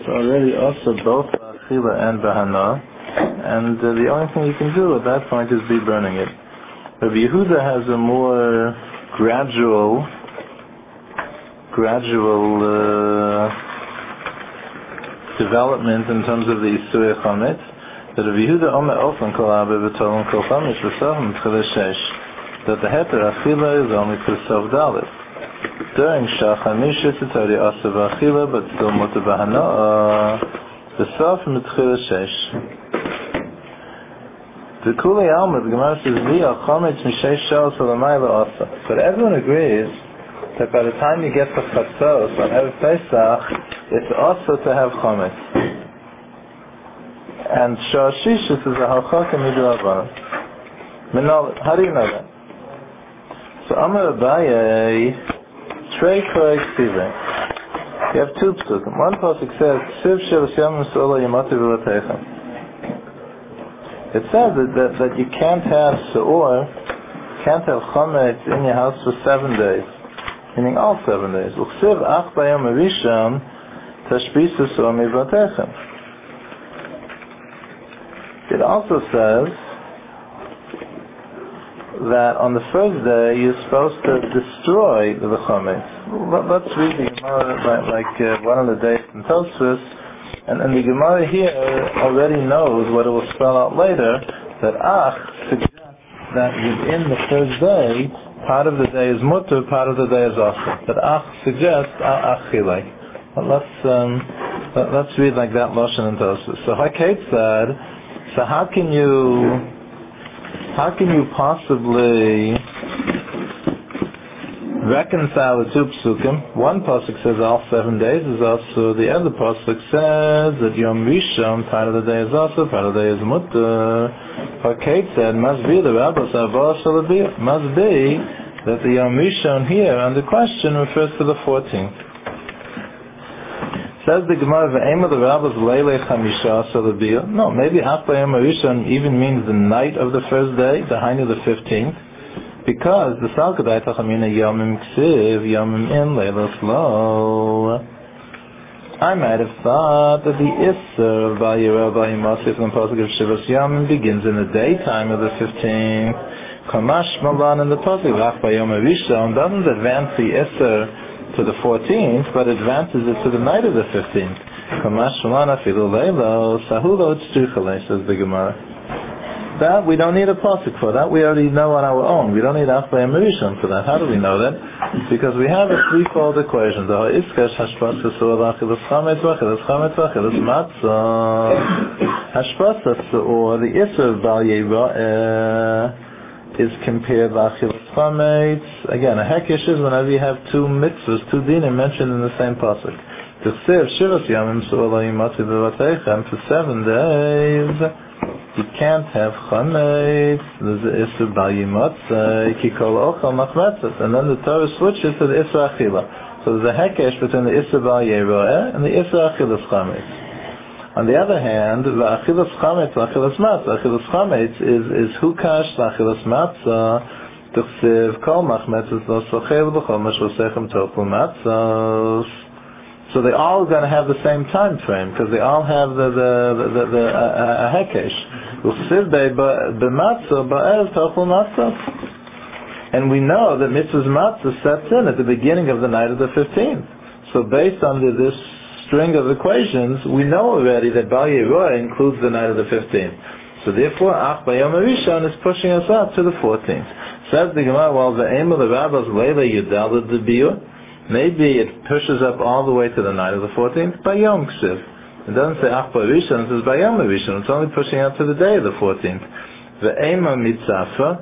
already also both Achila and Bahana, and the only thing you can do at that point is be burning it. Rabbi Yehuda has a more gradual development in terms of the Isurei Chametz. That Rabbi Yehuda Omer Ofen Kol Abe V'Tolon Kol Chametz V'Sovim T'chila Shesh, that the Heter Achila is only for Sov Dalet. During Shach HaMishra Tzitari Asa V'Achila, but still Mutter B'Hana, the Sof M'Tchila Shesh. The Kulei Alma, the Gemara says, V'Yal Chametz M'Shesh Shal Salamayla Asa. But everyone agrees that by the time you get to Chatzos on Erev Pesach, it's also to have Chametz. And Shah Shishis is a Halchaka Midrabanan. How do you know that? So Amar Abaye, Trei Korei Ksive. You have two psukim. One pasuk says, Siv Shel Shem Sola Yamati V'Latechem. It says that you can't have Se'or, can't have Chametz in your house for 7 days. Meaning all 7 days. U'chsiv ach bayom harishon tashbisu Se'or Miv'Latechem. It also says that on the first day you're supposed to destroy the chametz. Let's read the Gemara like one of the days in Tosfos, and the Gemara here already knows what it will spell out later, that Ach suggests that within the first day, part of the day is mutter, part of the day is also. That Ach suggests Ach chilei. Let's read like that Lashon in Tosfos. So Hakait said, so how can you possibly reconcile the two psukim? One pasuk says all 7 days is also, the other pasuk says that Yom Rishon, part of the day is also, part of the day is mutter. Kate said, must be the rabbis must be that the Yom Rishon here under question refers to the 14th. Says the Gemara, "Ve'ema the rabbis leilei chamisha salabiyah." No, maybe Ach B'Yom Harishon even means the night of the first day, the Hainu the 15th, because the Salkadai Tachamina Yomim Ksiv Yomim In Leilos Lo. I might have thought that the Isser of Bal Yireh Bal Yimosif and Pasuk of Shivas Yomim begins in the daytime of the 15th. Kamash Malan in the Pasuk of Ach B'Yom Harishon doesn't advance the Isser to the 14th, but advances it to the night of the 15th. Says the Gemara. That we don't need a pasuk for that. We already know on our own. We don't need Ach B'Yom Harishon for that. How do we know that? Because we have a threefold equation. The Ha'iskesh Hashpasa Su'or Achilas Chametz V'Achilas Chametz V'Achilas Matzah. Hashpasa Su'or, the Isser of Bal Yireh, is compared to Achilas Chametz. Again, a hekesh is whenever you have two mitzvahs, two dinim mentioned in the same pasuk. To serve Shivas Yamim Su'ala Yimati V'Vatechem for 7 days, you can't have Chametz. There's the Isser Bal Yimatzah, Ki Kol Ochel Machmetzet, and then the Torah switches to the Isser Achila. So there's a hekesh between the Isser Bal Yireh and the Isser Achilas Chametz. On the other hand, the Achilas Chametz, Achilas Matzah. Achilas Chametz is Hukash, Achilas Matzah, Tuchsiv, Kol Machmetzes, Lo Sochel, B'chol Meshvosechem Tochel Matzos. So they all going to have the same time frame, because they all have the Hekesh. Tuchsiv B'matzah, Ba'ev Tochel Matzos. And we know that Mitzvah's Matzah sets in at the beginning of the night of the 15th. So based on this string of equations, we know already that Bal Yireh includes the night of the 15th. So therefore, Ach B'Yom Harishon is pushing us up to the 14th. Says the Gemara, well, the aim of the rabbis Leila Yudalad the Biyur, maybe it pushes up all the way to the night of the 14th by Yom Ksiv. It doesn't say Ach B'Harishon, it says by Yom Harishon. It's only pushing up to the day of the 14th. The aim of Mitzafa,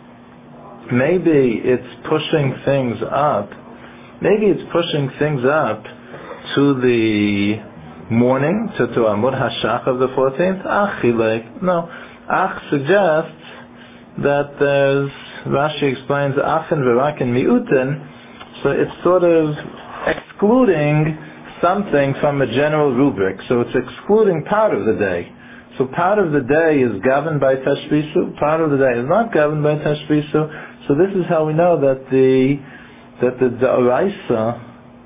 maybe it's pushing things up. Maybe it's pushing things up to the morning, to Amud Hashach of the 14th. Ach Chilek. No. Ach suggests that there's, Rashi explains, Achen V'Raken Mi'uten, so it's sort of excluding something from a general rubric. So it's excluding part of the day. So part of the day is governed by Tashbisu, part of the day is not governed by Tashbisu. So this is how we know that the Da'oraisa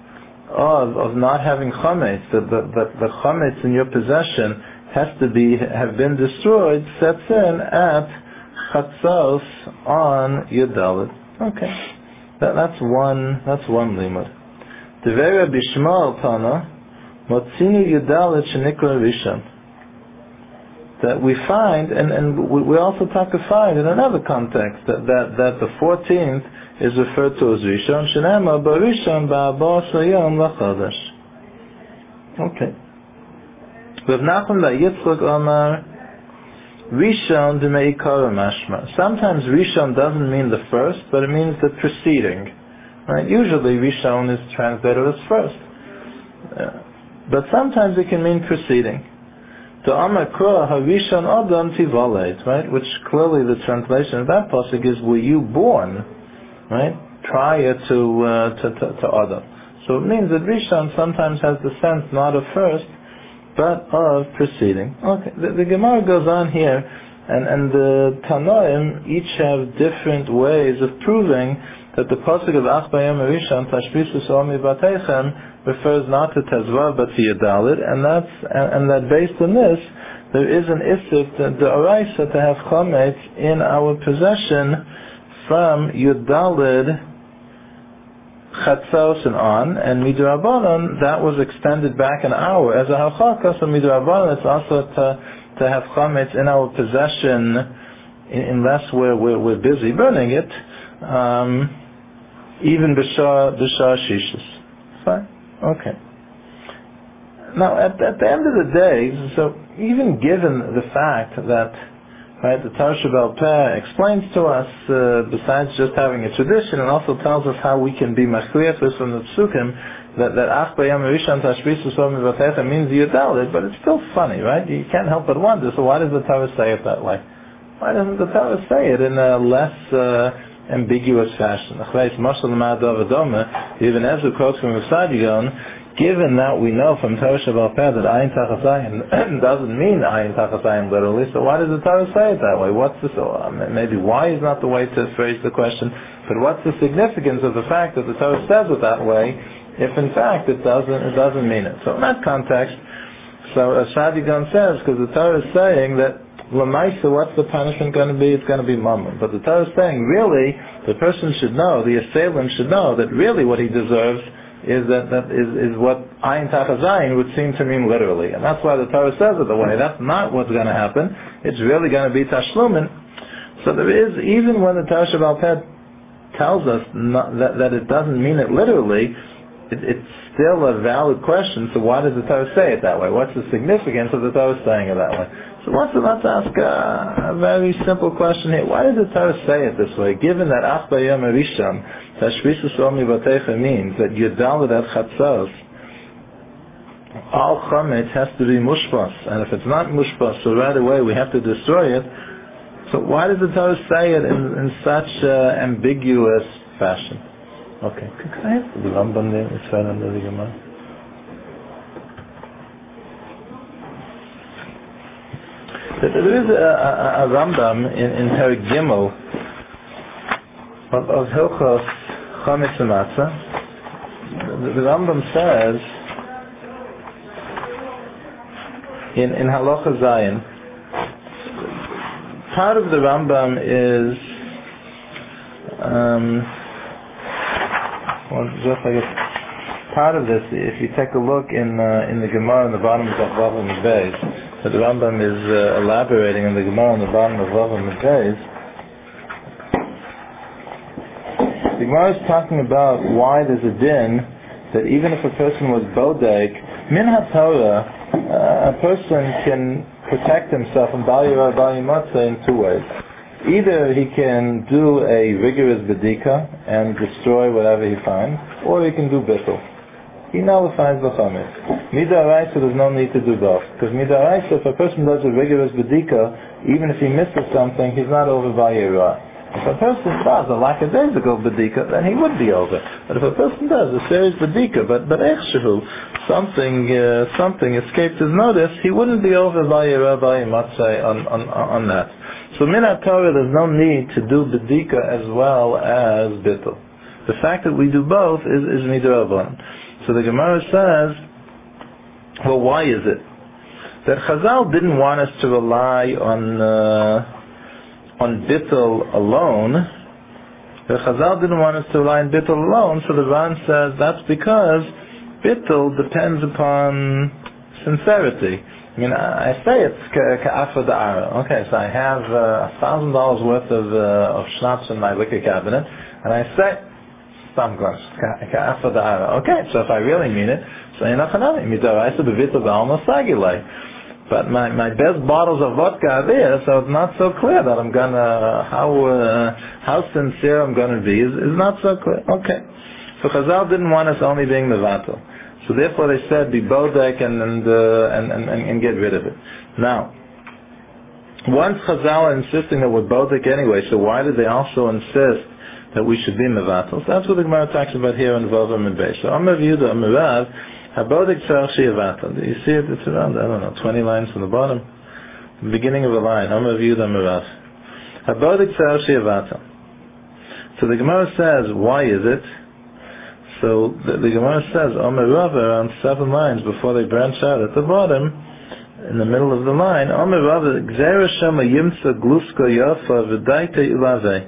of not having chametz, that the chametz in your possession has to have been destroyed, sets in at chatzos on Yudalit. Okay, that's one limud. Devei Rabbi Shmuel Tana Motzinu Yudalit shenikra Rishon. That we find, and we also talk to find in another context that the 14th is referred to as Rishon. Shenema b'Rishon ba'abos hayom l'chodesh. Okay. Rav Nachman bar Yitzchak Omar Rishon d'meikara mashma. Sometimes Rishon doesn't mean the first, but it means the preceding. Right? Usually Rishon is translated as first, but sometimes it can mean preceding. The Amar Kura Harishon Adam Tivaled, right? Which clearly the translation of that pasuk is, were you born, right, prior to Adam? So it means that Rishon sometimes has the sense not of first, but of preceding. Okay, the Gemara goes on here, and the Tanoim each have different ways of proving that the pasuk of Ach Bayom Rishon Tashbisu Somi Bateichem refers not to Tezvav but to Yudalit, and that based on this there is an isuk, the Oraisa, to have chametz in our possession from Yudalit Chatzos and on, and Midrabanan that was extended back an hour as a halchaka. So Midrabanan it's also to have chametz in our possession unless we're busy burning it, even b'shar shishis. Fine. Okay. Now, at the end of the day, so even given the fact that, right, the Torah Sheba'al Peh explains to us, besides just having a tradition, and also tells us how we can be machliach from the psukim, that Ach B'Yam Rishon Tashbisu Somi Batecha means Yudalit, but it's still funny, right? You can't help but wonder, so why does the Torah say it that way? Why doesn't the Torah say it in a less ambiguous fashion? Even Ezra quotes from Sadigon, given that we know from Torah Sheba'al Peh that Ayin Tachas Ayin doesn't mean Ayin Tachas Ayin literally, so why does the Torah say it that way? What's the, maybe why is not the way to phrase the question, but what's the significance of the fact that the Torah says it that way, if in fact it doesn't mean it? So in that context, so Sadigon says, because the Torah is saying that L'maisa, what's the punishment going to be? It's going to be mammon. But the Torah is saying, really, the person should know, the assailant should know, that really what he deserves is is what Ayin Tachas Ayin would seem to mean literally. And that's why the Torah says it the way. That's not what's going to happen. It's really going to be Tashlumin. So there is, even when the Torah Sheba'al Peh tells us that it doesn't mean it literally, it's still a valid question. So why does the Torah say it that way? What's the significance of the Torah saying it that way? So let's ask a very simple question here. Why does the Torah say it this way? Given that Ach B'Yom Rishon Tashbisu Somi Batecha means that Yudalit at Chatzos, all chametz has to be mushpas, and if it's not mushpas, so right away we have to destroy it. So why does the Torah say it in such ambiguous fashion? Okay, can I have the Rambam there? It's right under the Gemara. There is a Rambam in Perek Gimel of Hilchos Chametz Matzah. The Rambam says in Halacha Zayin, part of the Rambam is just like part of this. If you take a look in the Gemara in the bottom of Vav Beis, that the Rambam is elaborating in the Gemara on the bottom of Vav Beis. The Gemara is talking about why there's a din that even if a person was bodek, min haTorah, a person can protect himself from Bal Yirah Bal Yimatzah in two ways. Either he can do a rigorous bedika and destroy whatever he finds, or he can do bittul. He nullifies the chametz. Midaraisa, there's no need to do both. Because midaraisa, if a person does a rigorous bedika, even if he misses something, he's not over Bal Yirah. If a person does a lackadaisical bedika, then he would be over. But if a person does a serious bedika, but echshahu, something escaped his notice, he wouldn't be over Bal Yirah Bal Yimatzah on that. So min haTorah, there's no need to do bedika as well as bittul. The fact that we do both is midrabanan. So the Gemara says, well, why is it that Chazal didn't want us to rely on bittul alone? The Chazal didn't want us to rely on bittul alone, so the Ran says that's because bittul depends upon sincerity. I mean, I say it's ka'afa da'ara. Okay, so I have $1,000 worth of schnapps in my liquor cabinet, and I say, ka'afa da'ara. Okay, so if I really mean it, so but my best bottles of vodka are there, so it's not so clear that I'm gonna how sincere I'm gonna be is not so clear. Okay, so Chazal didn't want us only being mevatel, so therefore they said be bodek and get rid of it. Now, once Chazal are insisting that we're bodek anyway, so why did they also insist that we should be mevatel? So that's what the Gemara talks about here in Vovim and Beis. So Amar Yehuda Amar Rav, Habodik tzarich she'yavatel. Do you see it? It's around, 20 lines from the bottom. The beginning of a line. Amar Yehuda Amar Rav. Habodik tzarich she'yavatel. So the Gemara says, why is it? So the Gemara says, Amar Rav, around 7 lines before they branch out at the bottom, in the middle of the line, Amar Rav, Gzeira shema yimtza gluska yafa v'daita ilaveh.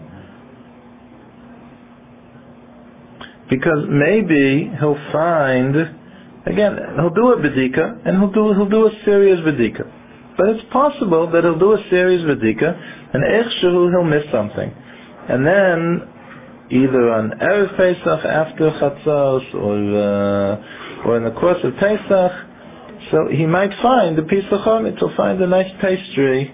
Because maybe he'll find, again, he'll do a bedika, and he'll do a serious bedika. But it's possible that he'll do a serious bedika, and echshahu he'll miss something. And then, either on Erev Pesach, after Chatzos, or in the course of Pesach, so he might find a piece of chametz, he'll find a nice pastry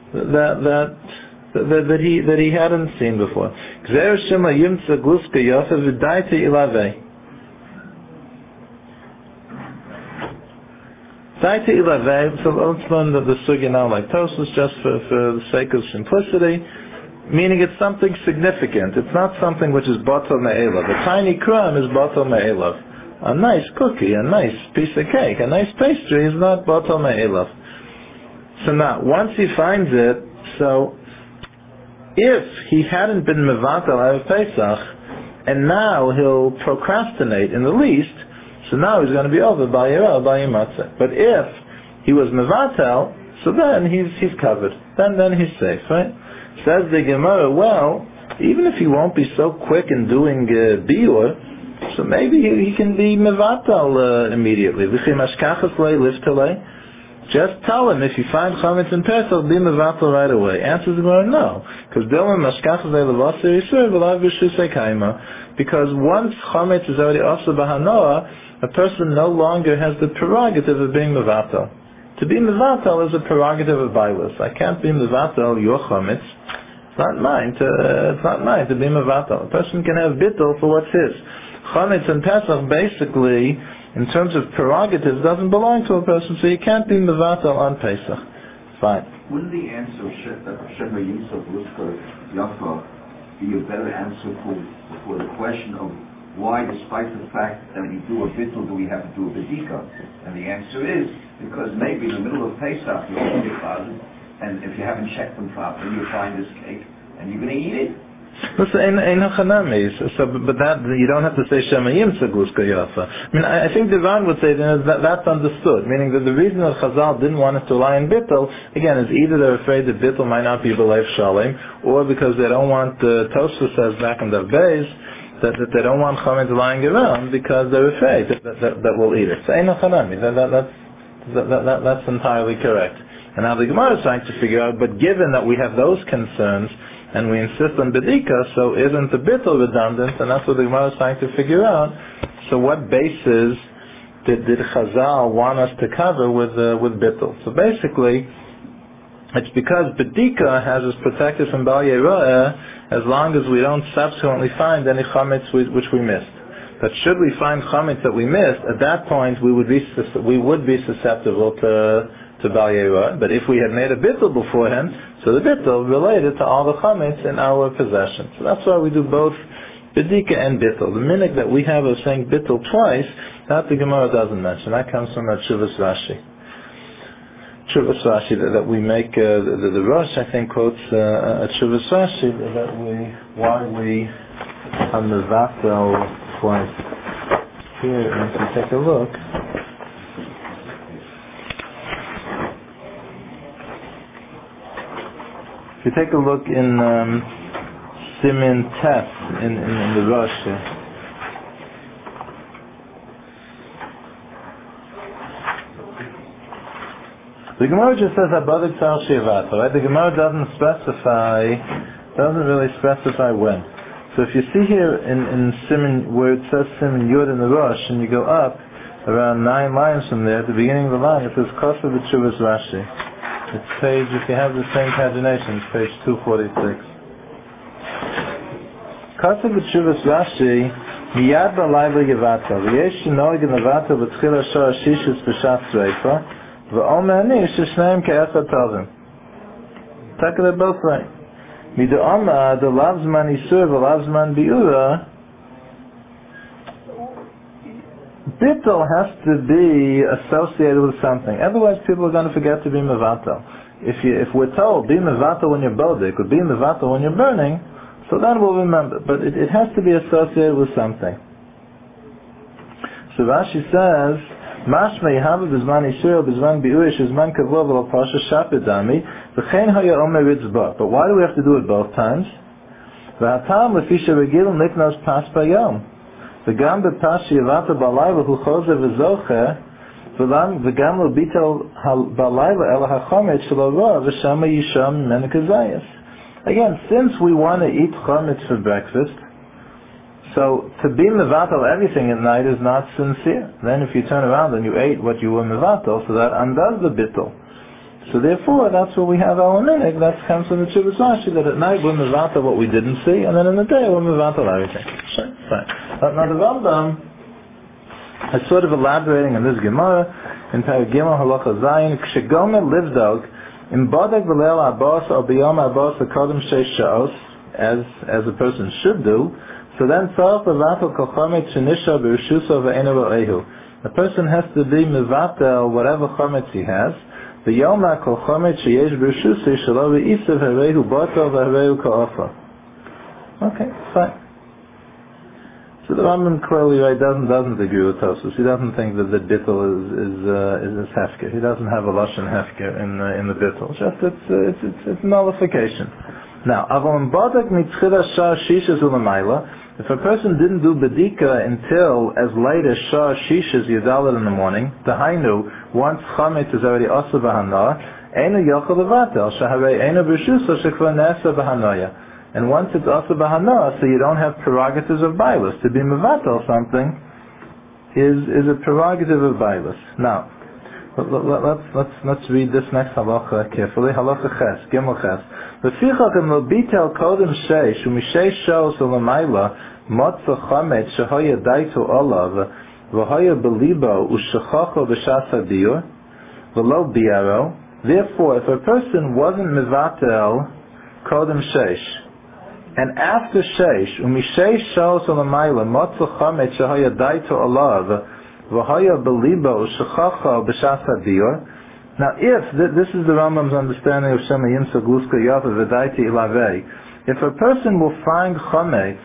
that he hadn't seen before. Gzeir shema yimtza gluska yofa v'daita ilaveh. Daita ilaveh. So let's learn the sugya now like Tosfos, just for the sake of simplicity. Meaning it's something significant. It's not something which is batal me'elav. A tiny crumb is batal me'elav. A nice cookie, a nice piece of cake, a nice pastry is not batal me'elav. So now, once he finds it, so if he hadn't been mevatel Erev Pesach, and now he'll procrastinate in the least, so now he's going to be over by Yerah, by Yimatzeh. But if he was mevatel, so then he's covered. Then he's safe, right? Says the Gemara, well, even if he won't be so quick in doing biur, so maybe he can be mevatel immediately. Just tell him, if you find chametz in Pesach, be mevatel right away. Answers the Gemara, no. Because once chametz is already also bahanoah, a person no longer has the prerogative of being mevatel. To be mevatel is a prerogative of Bailus. I can't be mevatel your chametz. It's not mine to be mevatel. A person can have bittul for what's his. Chametz and Pesach basically, in terms of prerogatives, doesn't belong to a person, so you can't be mevatel on Pesach. Fine. Wouldn't the answer Shema Yimtza Gluska Yafa be a better answer for the question of why, despite the fact that we do a bittul, do we have to do a bedika? And the answer is because maybe in the middle of Pesach you're in your closet, and if you haven't checked them properly, you find this cake and you're going to eat it. Listen, but that you don't have to say Shema Yimtza Gluska Yafa. I mean, I think the Ran would say that's understood, meaning that the reason that Chazal didn't want us to rely on bittul, again, is either they're afraid that bittul might not be b'lev shalem, or because they don't want, Tosfos says back in the Beis, that they don't want chametz lying around because they're afraid that we'll eat it. So that's entirely correct. And now the Gemara is trying to figure out, but given that we have those concerns, and we insist on bedika, so isn't the bittul redundant? And that's what the Gemara is trying to figure out. So what bases did Chazal want us to cover with bittul? So basically, it's because bedika has us protected from Bal Yerah as long as we don't subsequently find any chametz which we missed. But should we find chametz that we missed, at that point we would be susceptible to Bal Yerah. But if we had made a bittul beforehand, so the bittul related to all the chametz in our possession. So that's why we do both bedika and bittul. The minhag that we have of saying bittul twice, that the Gemara doesn't mention. That comes from Tshuvas Rashi. Tshuvas Rashi that we make, the Rosh, I think, quotes Tshuvas Rashi why we are mevatel twice. here, if you take a look, if you take a look in Simin Tes in the Rosh here. The Gemara just says Habadik Tzar Shivat, right? The Gemara doesn't really specify when. So if you see here in Simin, where it says Simin Yud in the Rosh, and you go up around 9 lines from there, at the beginning of the line, it says Kosev B'Tshuvas Rashi. It's page, if you have the same pagination, it's page 246. Kosev B'Tshuvas Rashi, Miyad B'Layla Yevatel, V'yesh Shinoig in Yevatel V'tchila Shor Shishis B'Shas Reifa, V'omer Ani Shishneim Ke'echad Tovim. Take it both right. Mid'oma, the Lavzman Isur, the Lavzman Bi'ura, Bittul has to be associated with something. Otherwise, people are going to forget to be mevatel. If we're told be mevatel when you're bodik, or be mevatel when you're burning, so then we'll remember. But it has to be associated with something. So Rashi says, Mashma Yehavu b'zman Yisrael b'zman bi'urish b'zman kavod v'lo pasha shapidami v'chein haya omer ritzba. But why do we have to do it both times? V'hatam l'fisha regilim niknos pas b'yom. V'gam b'pas sheyavata b'alayla hu chozer v'zocher v'gam lo bitel b'alayla el ha'chomet shelo roa v'shama yisham mimenu kazayas. Again, since we want to eat chometz for breakfast, so to be mevatel everything at night is not sincere. Then if you turn around and you ate what you were mevatel, so that undoes the bittul. So therefore, that's what we have our minig. That comes from the Tshuvas Rashi, that at night we're mevatel what we didn't see, and then in the day we're mevatel everything. Sure, fine. Now the Rambam is sort of elaborating on this Gemara in Perek Gimel Halacha Zayin. Kshegomer livdog im bodek v'leil abos or biyom abos akodem sheish shaos, as a person should do. So then, the person has to be mevatel whatever chometz he has. The yoma kol chometz sheyesh b'rshusay shelo v'isav harehu batel v'harehu ka'ofa. Okay, fine. So the Rambam clearly doesn't agree with Tosfos. He doesn't think that the bittul is hefker. He doesn't have a lashon hefker in the bittul. Just it's nullification. Now, avon badak mitzchila shar shishas u'lamayla. If a person didn't do bedika until as late as shar shishas yadalit in the morning, the hainu, once chametz is already asa b'hana, einu yochel levatel, shaharei einu b'shusa shekva nesa b'hanaya. And once it's asa b'hana, so you don't have prerogatives of bailus. To be mevatel something is a prerogative of bailus. Now, let's read this next halacha carefully. Halacha ches, gimel ches. V'fichach im lo bitel kodem sheish, u'mishesh shos u'lamayla, motza chametz shehoya daitu olav, v'hoya belibo u'shechacho b'shas hadiyur, v'lo biaro. Therefore, if a person wasn't mevatel kodem sheish, and after sheish, u'mishesh shos u'lamayla, motza chametz shehoya daitu olav, v'hoya belibo u'shechacho b'shas hadiyur. Now, if this is the Rambam's understanding of Shema Yimsa Gluska Yafa V'daiti Ilavei, if a person will find chometz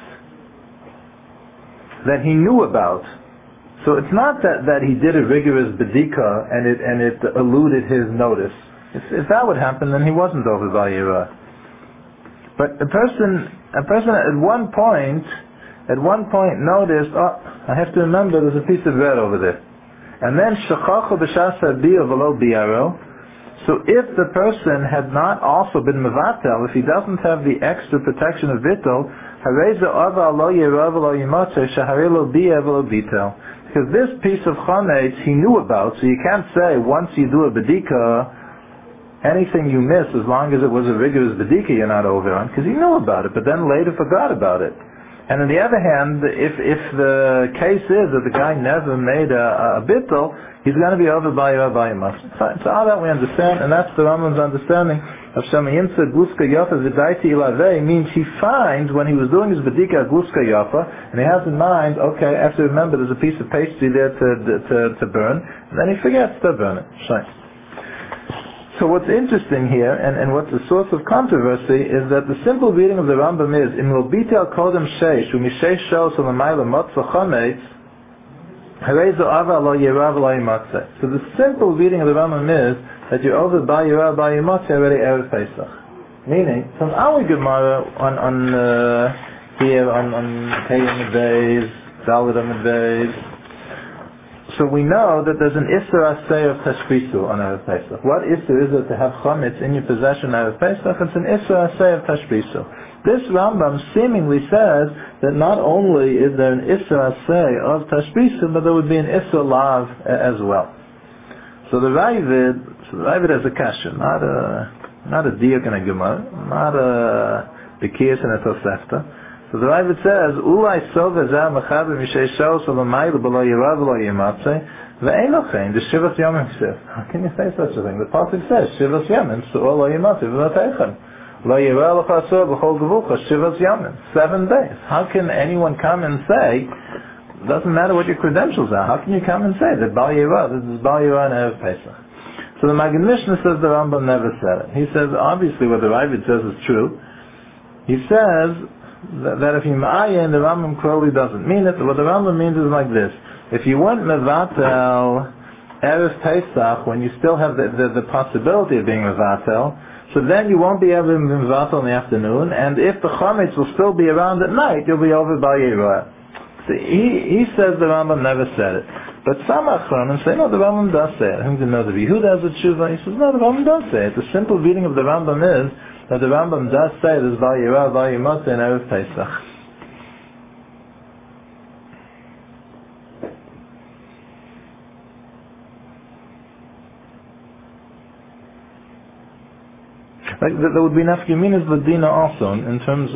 that he knew about, so it's not that he did a rigorous bedika and it eluded his notice. If that would happen, then he wasn't over Vayira. But a person at one point noticed, I have to remember there's a piece of bread over there. And then shechacho b'shas hadiyur v'lo biaro. So if the person had not also been mevatel, if he doesn't have the extra protection of bittul, harei ze'ava lo yerav lo yimotze shaharei lo bi'er v'lo bitel. Because this piece of chometz he knew about, so you can't say once you do a bedika, anything you miss, as long as it was a rigorous bedika, you're not over on, because he knew about it, but then later forgot about it. And on the other hand, if the case is that the guy never made a bittul, he's going to be over by Rabbi. So all that we understand, and that's the Rambam's understanding of Shema Yimsa Gluska Yafa V'daiti Ilavei, means he finds when he was doing his bedika Gluska Yafa, and he has in mind, okay, I have to remember there's a piece of pastry there to burn, and then he forgets to burn it. Right. So what's interesting here, and what's the source of controversy, is that the simple reading of the Rambam is, Im lo bitel kodem sheish, u'mishesh shos u'lamayla motza chometz, Harezu ava lo yirav lo yimatzeh. So the simple reading of the Rambam is that you're over by yirav by yimatzeh already Erev Pesach. Meaning, from our Gemara here on Peyam Beis, Dalit Beis, so we know that there's an Isser Aseh of Tashbisu on Erev Pesach. What Isser is it to have Chametz in your possession Erev Pesach? It's an Isser Aseh of Tashbisu. This Rambam seemingly says that not only is there an Isser Aseh of Tashbisu, but there would be an Isser Lav as well. So the Ravid has a kasha, not a Diyak and a Gemara, not a Bekiyas and a Tosefta. So the Ravid says, Ulai Sov Ezah Mechaber Mishei Shos Olamayla B'lo Yirav B'lo Yimatzeh Ve'einochein the Shivas Yomim Ksiv. How can you say such a thing? The Pasuk says, Shivas Yomim Su'ol Lo Yimatzeh V'Vateichen Lo Yirav L'Chasor B'Chol Gevulcha Shivas Yomim 7 days. How can anyone come and say, doesn't matter what your credentials are, how can you come and say that Bal Yirav, this is Bal Yirav and Erev Pesach? So the Magen Mishnah says the Rambam never said it. He says, obviously what the Ravid says is true. He says that if you ma'ayin, the Rambam clearly doesn't mean it. What the Rambam means is like this. If you want mevatel Erev Pesach, when you still have the possibility of being mevatel, so then you won't be able to be mevatel in the afternoon, and if the chametz will still be around at night, you'll be over by Yeruah. So he says the Rambam never said it. But some Achronim say, no, the Rambam does say it. I think the Yehuda has a tshuva. He says, no, the Rambam does say it. The simple reading of the Rambam is that the Rambam does say there's Bal Yirah, Bal Yimatzeh, and Erev Pesach. Like, there would be nafkaminas l'dina also in terms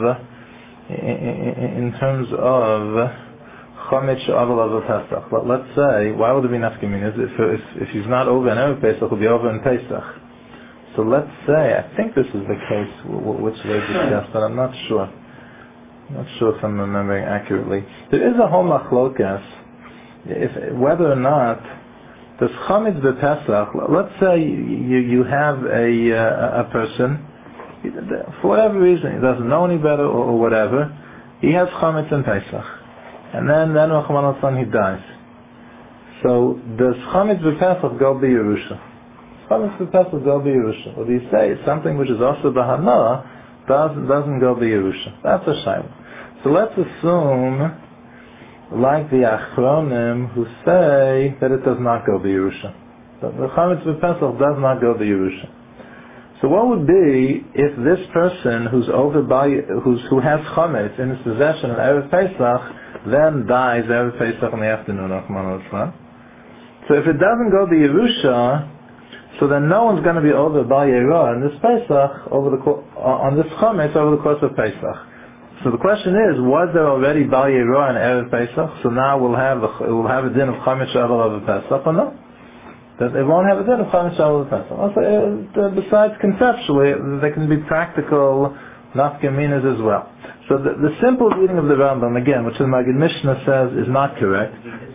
of Chametz she'aval over Pesach. Let's say, why would there be nafkaminas if he's not over in Erev Pesach, he'll be over in Pesach? So let's say, I think this is the case which they discussed, but I'm not sure. I'm not sure if I'm remembering accurately. There is a whole machlokas, whether or not does Chametz b'Pesach. Let's say you have a person, for whatever reason, he doesn't know any better or whatever, he has Chametz in Pesach, and then Rahman al-San, he dies. So does Chametz b'Pesach go b'Yerusha? Chametz b'Pesach go b'Yerusha. Or do you say something which is also b'Hana doesn't go b'Yerusha? That's a shayla. So let's assume, like the Achronim who say that it does not go b'Yerusha. The Chametz b'Pesach does not go b'Yerusha. So what would be if this person who has Chametz in his possession in Erev Pesach then dies Erev Pesach in the afternoon, so if it doesn't go b'Yerusha, so then no one's going to be over Bal Yirah in this Pesach on this Chametz over the course of Pesach. So the question is, was there already Bal Yirah in Erev Pesach? So now we'll have a din of Chametz she'aval over Pesach, or no? That it won't have a din of Chametz she'aval over Pesach. Also, besides conceptually, there can be practical nafkaminas as well. So the simple reading of the Rambam, again, which the Magen Mishnah says is not correct.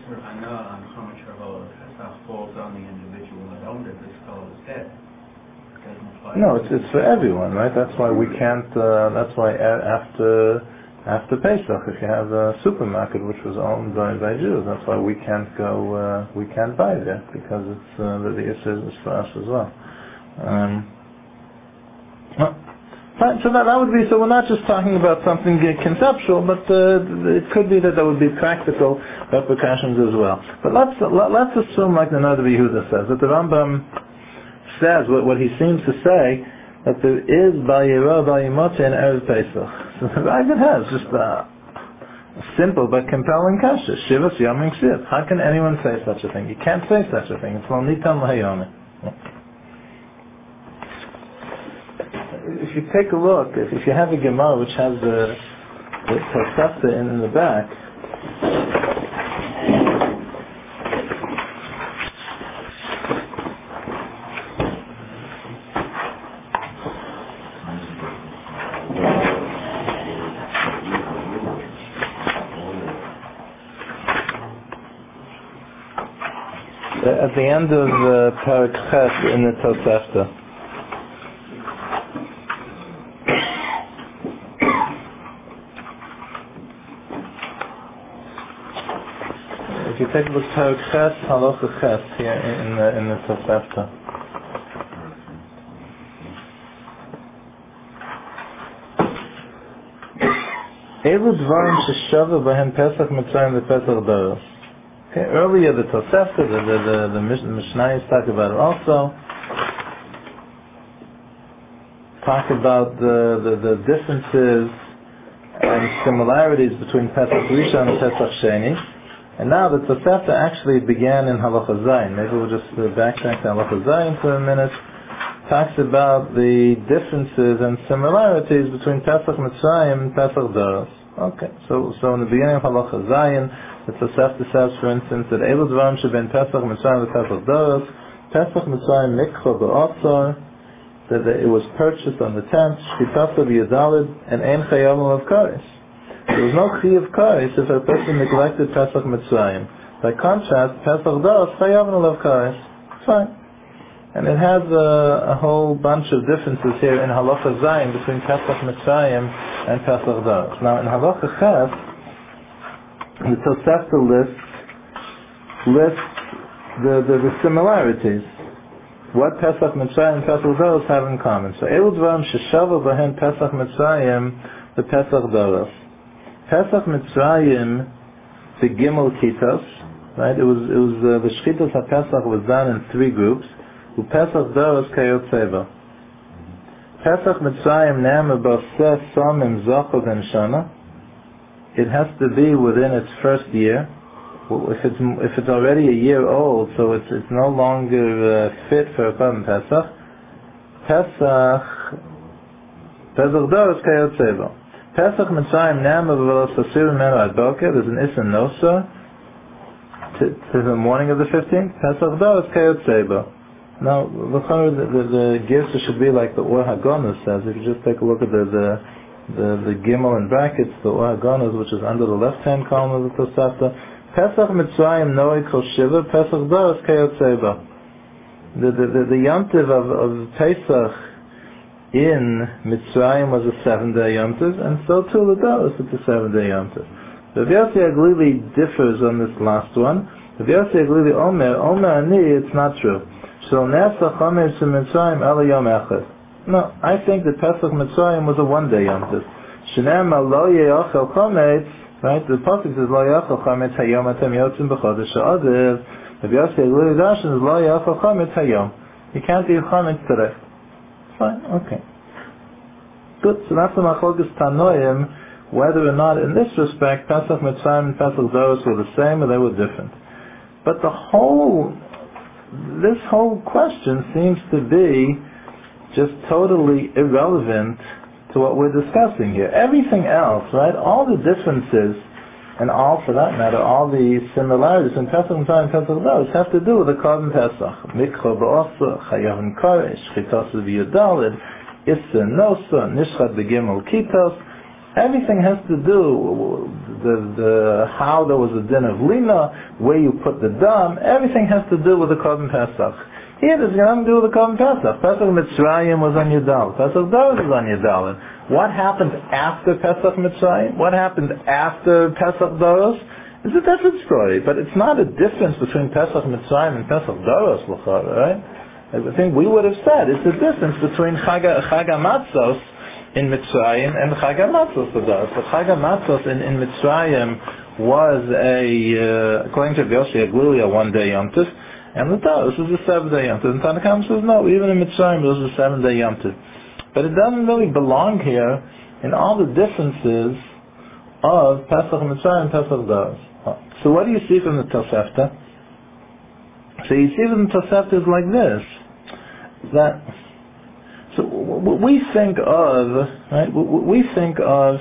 No, it's for everyone, right? That's why we can't. That's why after Pesach, if you have a supermarket which was owned by Jews, that's why we can't go. We can't buy there because it's the issue is for us as well. Fine, so that would be. So we're not just talking about something conceptual, but it could be that there would be practical repercussions as well. But let's assume, like the Nada Yehuda says, that the Rambam says what he seems to say, that there is Bal Yirah, Bal Yimatzeh, and Erev Pesach. So the Ravid has just a simple but compelling kasha. Shivas Yomim Ksiv. How can anyone say such a thing? You can't say such a thing. It's lo nitan l'hayomi. If you take a look, if you have a Gemara which has the Tosefta in the back, at the end of Parak Chet in the Tosefta, if you take a look at Perek Ches, Halacha Ches here in the Tosefta. Elu Dvarim Sheshava Bahem Pesach Mitzrayim VePesach Doros. Okay, earlier the Tosefta, the Mishnayos talk about it also. Talk about the differences and similarities between Pesach Rishon and Pesach Sheni. And now the Tosefta actually began in Halacha Zayin. Maybe we'll just backtrack to Halacha Zayin for a minute. Talks about the differences and similarities between Pesach Mitzrayim and Pesach Doros. Okay, so in the beginning of Halacha Zayin, the Tosefta says, for instance, that Elu Dvarim Sheben Pesach Mitzrayim and Pesach Doros, Pesach Mitzrayim Mikcha B'Otzor, that it was purchased on the 10th, Shkitasa B'Yadalid, and Ein Chayavim of Kares. There was no Chi of Kares if a person neglected Pesach Mitzrayim. By contrast, Pesach Doros, Chayavim of Kares. Fine. And it has a whole bunch of differences here in Halacha Zayin between Pesach Mitzrayim and Pesach Doros. Now in Halacha Ches, the Tosefta lists the similarities. What Pesach Mitzrayim and Pesach Doros have in common. So Elu Dvarim Sheshava Bahem Pesach Mitzrayim the Pesach Doros. Pesach Mitzrayim the Gimel Kitos, right? It was the Shchitas HaPesach was done in 3 groups. Pesach Doros Kayot Seva. Pesach Mitzrayim Ne'ema B'Oseh Somim Zochel Ben Shana. It has to be within its first year. If it's already a year old, so it's no longer fit for a Korban Pesach. Pesach Doros Kayot Seva. Pesach Mitzrayim Ne'ema V'Velos Asir Menu Ad Boker. There's an Issa Nosa to the morning of the 15th. Pesach Doros Kayot Seva. Now, the Girsa should be like the Or HaGonos says. If you just take a look at the Gimel in brackets, the Or HaGonos, which is under the left-hand column of the Tosefta. Pesach Mitzrayim Noe Kol Shiva, Pesach Doros Kayot Seva. The Yom Tov of Pesach in Mitzrayim was a 7-day Yom Tov, and so too the Doros is a 7-day Yom Tov. Rav Yossi Aglili differs on this last one. Rav Yossi Aglili Omer Ani, it's not true. No, I think that Pesach Mitzrayim was a 1-day Yom Tov. Right? The pasuk says Lo Yachal Chametz Hayom Atem Yotzim B'Chodesh Ha'Aviv. Rabbi Yossi Aglili Dashan is Lo Yachal Chametz Hayom. You can't eat chametz today. Fine, okay. Good. So that's the Machlokes Tanoim, whether or not in this respect Pesach Mitzrayim and Pesach Doros were the same or they were different. But this whole question seems to be just totally irrelevant to what we're discussing here. Everything else, right, all the differences, and all, for that matter, all the similarities in Pesach Mitzrayim and Pesach Doros have to do with the Korban Pesach. Mikcha B'Osa, Chayavim Karesh, Chitasa V'Yadalid, Issa Nosa, Nishchat B'Gimel Kitos. Everything has to do the how there was a din of lina, where you put the dam. Everything has to do with the Korban Pesach. Here, there's nothing to do with the Korban Pesach. Pesach Mitzrayim was on Yudal. Pesach Doros was on Yudal. What happened after Pesach Mitzrayim? What happened after Pesach Doros? It's a different story, but it's not a difference between Pesach Mitzrayim and Pesach Doros, right? I think we would have said it's a difference between Chag HaMatzos in Mitzrayim and Chag HaMatzos of Doros. But Chag HaMatzos in Mitzrayim was according to Yossi Aglili, a 1-day Yom Tov, and the Doros was a 7-day Yom Tov. And Tanna Kamma says no, even in Mitzrayim it was a 7-day Yom Tov. But it doesn't really belong here in all the differences of Pesach Mitzrayim and Pesach Doros. So what do you see from the Tosefta? So you see from the Tosefta is like this, that so we think of, right? We think of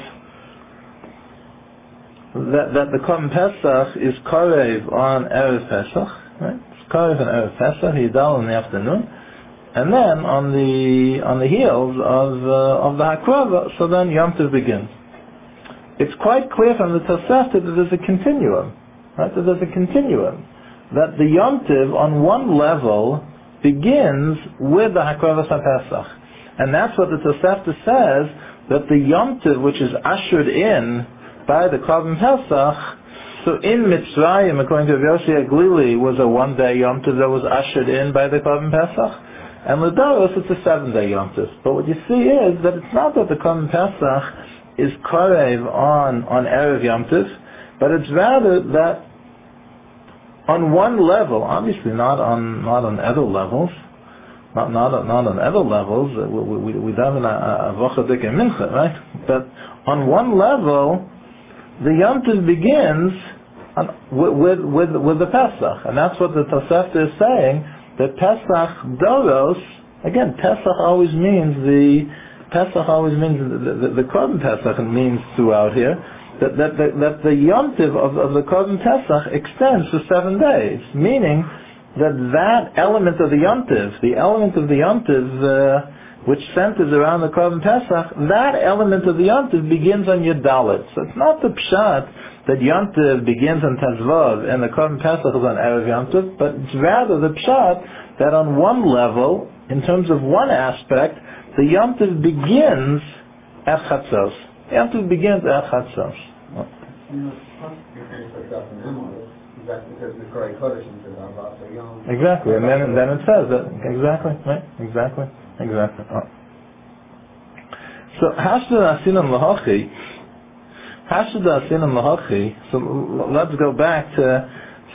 that the Korban Pesach is Karev on Erev Pesach, right? It's Karev on Erev Pesach, Yidal in the afternoon, and then on the heels of the Hakrava, so then Yom Tov begins. It's quite clear from the Tosefta that there's a continuum, right? That there's a continuum, that the Yom Tov on one level begins with the Hakravas HaPesach. And that's what the Tosefta says, that the Yom Tov, which is ushered in by the Korban Pesach, So in Mitzrayim, according to Rav Yoshi Aglili, was a one-day Yom Tov that was ushered in by the Korban Pesach. And L'Doros, it's a 7-day Yom Tov. But what you see is that it's not that the Korban Pesach is Korev on Erev Yom Tov, but it's rather that on one level, obviously not on other levels, not on other levels, we daven a Vochadik and Mincha, right? But on one level, the Yom Tov begins with the Pesach, and that's what the Tosefta is saying. That Pesach Doros, again, Pesach always means the Korban Pesach means throughout here. That the Yom Tov of the Korban Pesach extends to 7 days, meaning that element of the Yom Tov, the element of the Yom Tov which centers around the Korban Pesach, that element of the Yom Tov begins on Yud Dalet. So it's not the pshat that Yom Tov begins on Tezvav and the Korban Pesach is on Erev Yom Tov, but it's rather the pshat that on one level, in terms of one aspect, the Yom Tov begins at Chatzos. Yom Tov begins at Chatzos. Exactly, and then it says that exactly, right? Exactly. Oh. So Hashda Asinan Lahachi. So let's go back to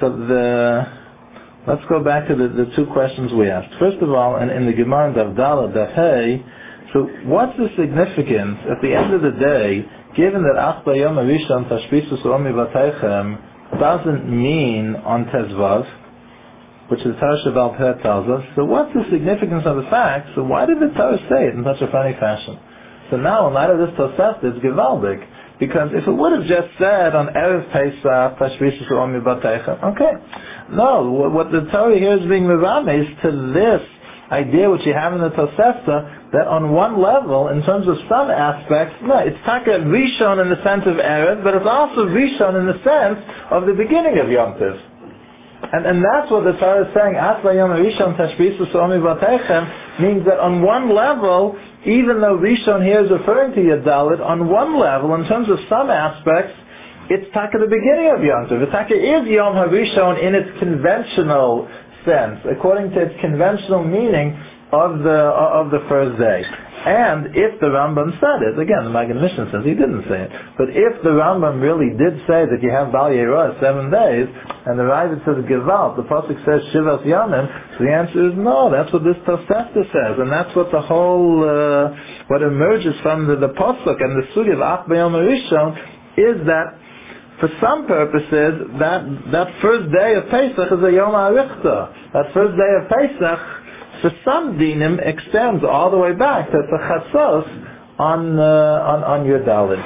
the two questions we asked. First of all, and in the Gemara Davdala Dafhei, so what's the significance at the end of the day, given that Ach Bayom Arishon Tashbisus Omi Vataychem doesn't mean on Tezvav, which the Torah Shabbat Peh tells us. So what's the significance of the fact? So why did the Torah say it in such a funny fashion? So now, in light of this Tosefta, it's Givaldik. Because if it would have just said on Erev Pesach, Tashbisus Omi Bateicha, okay. No, what the Torah here is being Mevame is to this idea which you have in the Tosefta, that on one level, in terms of some aspects, no, it's Taka Rishon in the sense of Erev, but it's also Rishon in the sense of the beginning of Yom Tov. And that's what the Torah is saying, Asla Yom Rishon Tashbisus Omi Vatechem, means that on one level, even though Rishon here is referring to Yud Dalet, on one level, in terms of some aspects, it's Taka the beginning of Yom Tov. The Taka is Yom HaRishon in its conventional sense, according to its conventional meaning of the first day. And if the Rambam said it, again, the Magen Mishnah says he didn't say it, but if the Rambam really did say that you have Bal Yeruah 7 days, and the Ravid says Gevalt, the Pasuk says Shivas Yamim, so the answer is no, that's what this Tosefta says, and that's what the whole, what emerges from the Pasuk and the Sugya of Ach B'Yom HaRishon is that for some purposes, that first day of Pesach is a Yom HaRichta. That first day of Pesach, for some dinim, extends all the way back to Chatzos on Yud Dalet.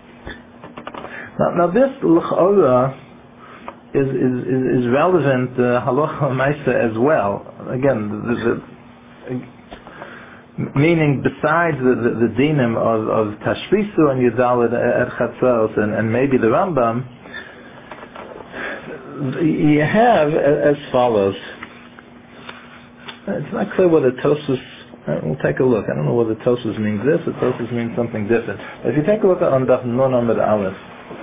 Now this l'chora is relevant halacha ma'isa as well. Again, meaning besides the dinim of Tashbisu and Yud Dalet at Chatzos and maybe the Rambam, you have as follows. It's not clear whether Tosfos, we'll take a look. I don't know whether Tosfos means this or Tosfos means something different. But if you take a look on Daf Nun Amud Aleph,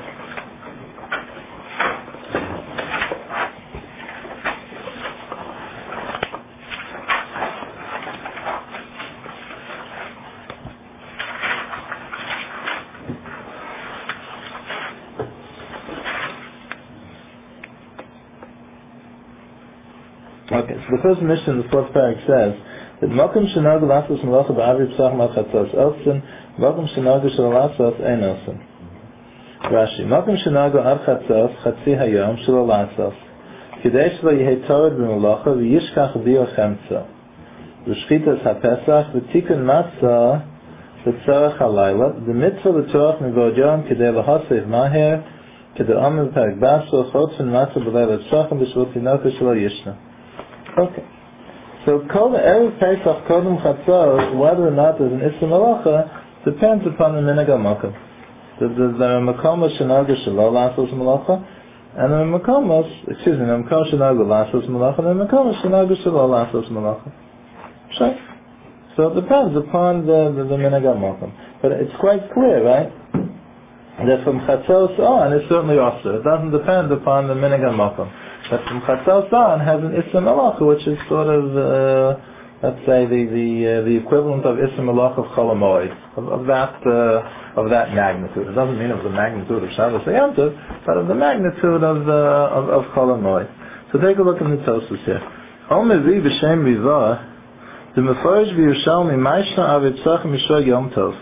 okay, so the first mission in the fourth parak says that Malkum Shenagu Lasos Malacha Ba'avi Psach Malchatzos Elson, Malkum Shenagu Shalasos Ein Elson. Rashi, Malkum Shenagu Ad Chatzos Chatzi Hayom Shalasos Kidei Shlo Yehei Torah B'Malacha V'Yishkach Dio Chemtza V'Shchitas HaPesach V'Tikun Matzah V'Tzorach HaLayla V'Mitzvah V'Torach Mivodyon Kidei L'Hosev Maher Kidei Omer V'Perek Baso Chotzin Matzah B'Leil V'Shachim B'Shvot Tinoka Shlo Yishna. Okay. So Erev Pesach Kodem Chatzos, whether or not there's an Issa Malacha, depends upon the Minhag HaMakom. There are Makomos Shenagu Shelo Lasos Malacha, and there are Makomos Shenagu Lasos Malacha, and there are Makomos Shenagu Shelo Lasos Malacha. Sure. So it depends upon the Minhag HaMakom. But it's quite clear, right? that from Chatzos on is certainly also. It doesn't depend upon the Minhag HaMakom. That from Chatzos on has an Issa Malacha, which is sort of, let's say, the equivalent of Issa Malacha of Chol HaMoed, of that magnitude. It doesn't mean of the magnitude of Shabbos Yom Tov, but of the magnitude of Chol HaMoed. So take a look in the Tosfos here. Omer vi b'shem rivah, the Meforish v'Yerushalmi Maishna Avitzach Mishra Yom Tov.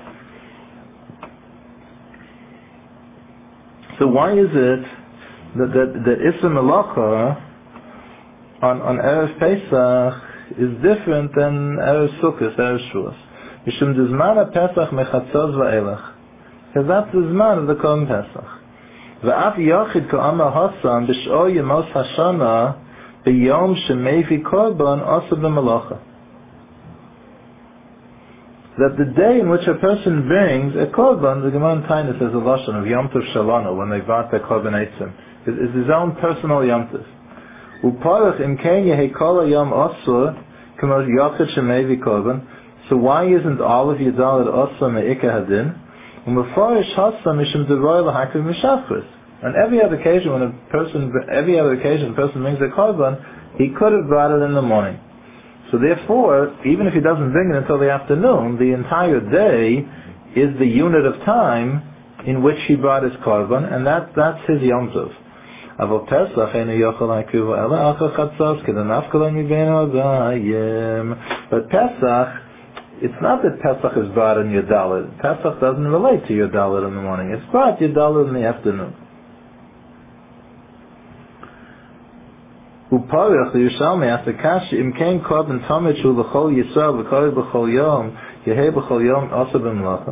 So why is it that Issa Malacha on Erev Pesach is different than Erev Sukkot, Erev Shavuos? Mishum d'zman Pesach mechatzos va'elach, because that's the zman of the Korban Pesach. V'af yachid ka'amar Hassan b'sh'or yemos hashana b'yom shemevi korban asa b'malacha. That the day in which a person brings a korban, the Gemara in Tainus says a lashon of Yom Tov Shalana, when they brought their korban eitzim, is his own personal Yom Tov. Uparach im kein yehi kol hayom asur k'mo yachid shemevi korban. So why isn't all of Yadalit asur me'ikah hadin? Umefarish hasa mishum deroy l'hakiv mishachris. On every other occasion a person brings a korban, he could have brought it in the morning. So therefore, even if he doesn't bring it until the afternoon, the entire day is the unit of time in which he brought his korban, and that's his Yom Tov. But Pesach, it's not that Pesach is brought in your Dalit. Pesach doesn't relate to your Dalit in the morning. It's brought your Dalit in the afternoon. Uparach the Yerushalmi asked the Kashi im kein korban tamid shu l'chol Yisrael v'kori b'chol yom yehei b'chol yom asa b'melacha.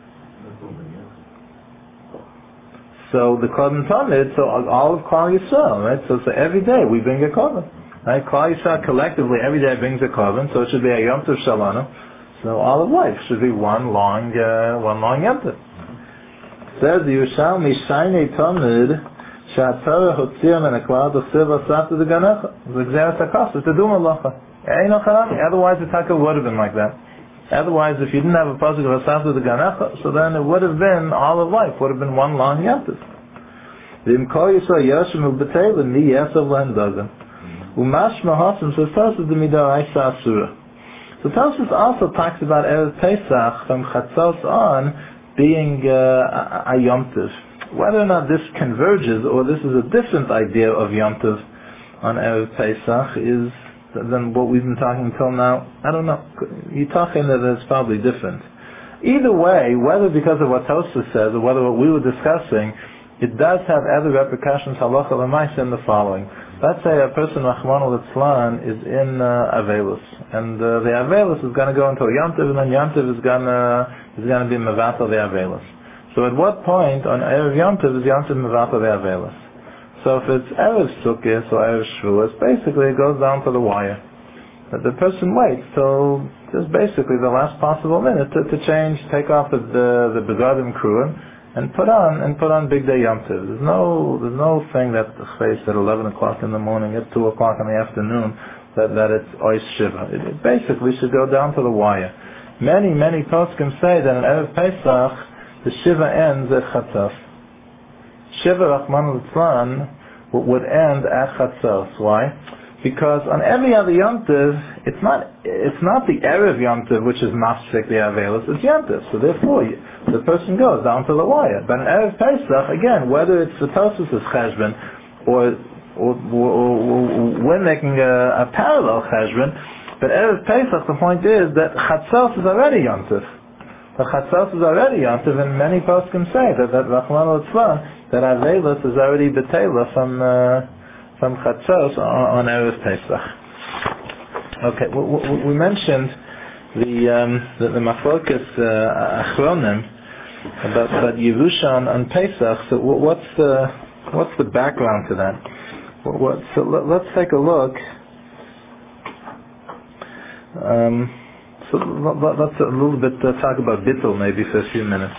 So the korban tamid, so all of Klal Yisrael, right? So every day we bring a korban, right? Klal Yisrael collectively every day brings a korban, so it should be a Yom Tov Shalana. So all of life should be one long Yom Tov. Says the Yerushalmi shaynei tamid. Otherwise, if you didn't have a pasuk would have been like that. Otherwise, if you didn't have a pasuk of Asafta the Ganecha, so then it would have been all of life, would have been one long Yantiv. So Tosfos also talks about Erev Pesach from Chatzos on being a Yom Tov. Whether or not this converges or this is a different idea of Yom Tov on Erev Pesach is than what we've been talking till now, I don't know. You're talking that it's probably different. Either way, whether because of what Tosfos says or whether what we were discussing, it does have other repercussions, halacha l'maisa, in the following. Let's say a person, Rachmana litzlan, is in Avelis, and the Avelis is going to go until Yom Tov, and then Yom Tov is going to be mevatel the Avelis. So at what point on Erev Yom Tov is Yom Tov mevatel the Avelis? So if it's Erev Sukkot or Erev Shavuos, basically it goes down to the wire. That the person waits till just basically the last possible minute to change, take off the begadim kruim, and put on Big Day Yom Tov. There's no thing that faced at 11 o'clock in the morning, at 2 o'clock in the afternoon, that it's Ois Shiva. It basically should go down to the wire. Many poskim say that in Erev Pesach the Shiva ends at Chatzos. Shiva Rachmana litzlan would end at Chatzos. Why? Because on every other Yom Tov, it's not the Erev Yom Tov which is mafsik the Avelis, it's Yom Tov. So therefore, the person goes down to the wire. But in Erev Pesach, again, whether it's the Tosfos' cheshbon or we're making a parallel cheshbon, but Erev Pesach, the point is that Chatzos is already Yom Tov. The Chatzos is already Yom Tov, and many poskim say that Rachmana litzlan, that Avelis is already betela from Chatzos on Erev Pesach. Okay, we mentioned the Machlokas Achronim about Yerusha on Pesach. So what's the background to that? So let's take a look. So let's a little bit talk about Bittul maybe for a few minutes.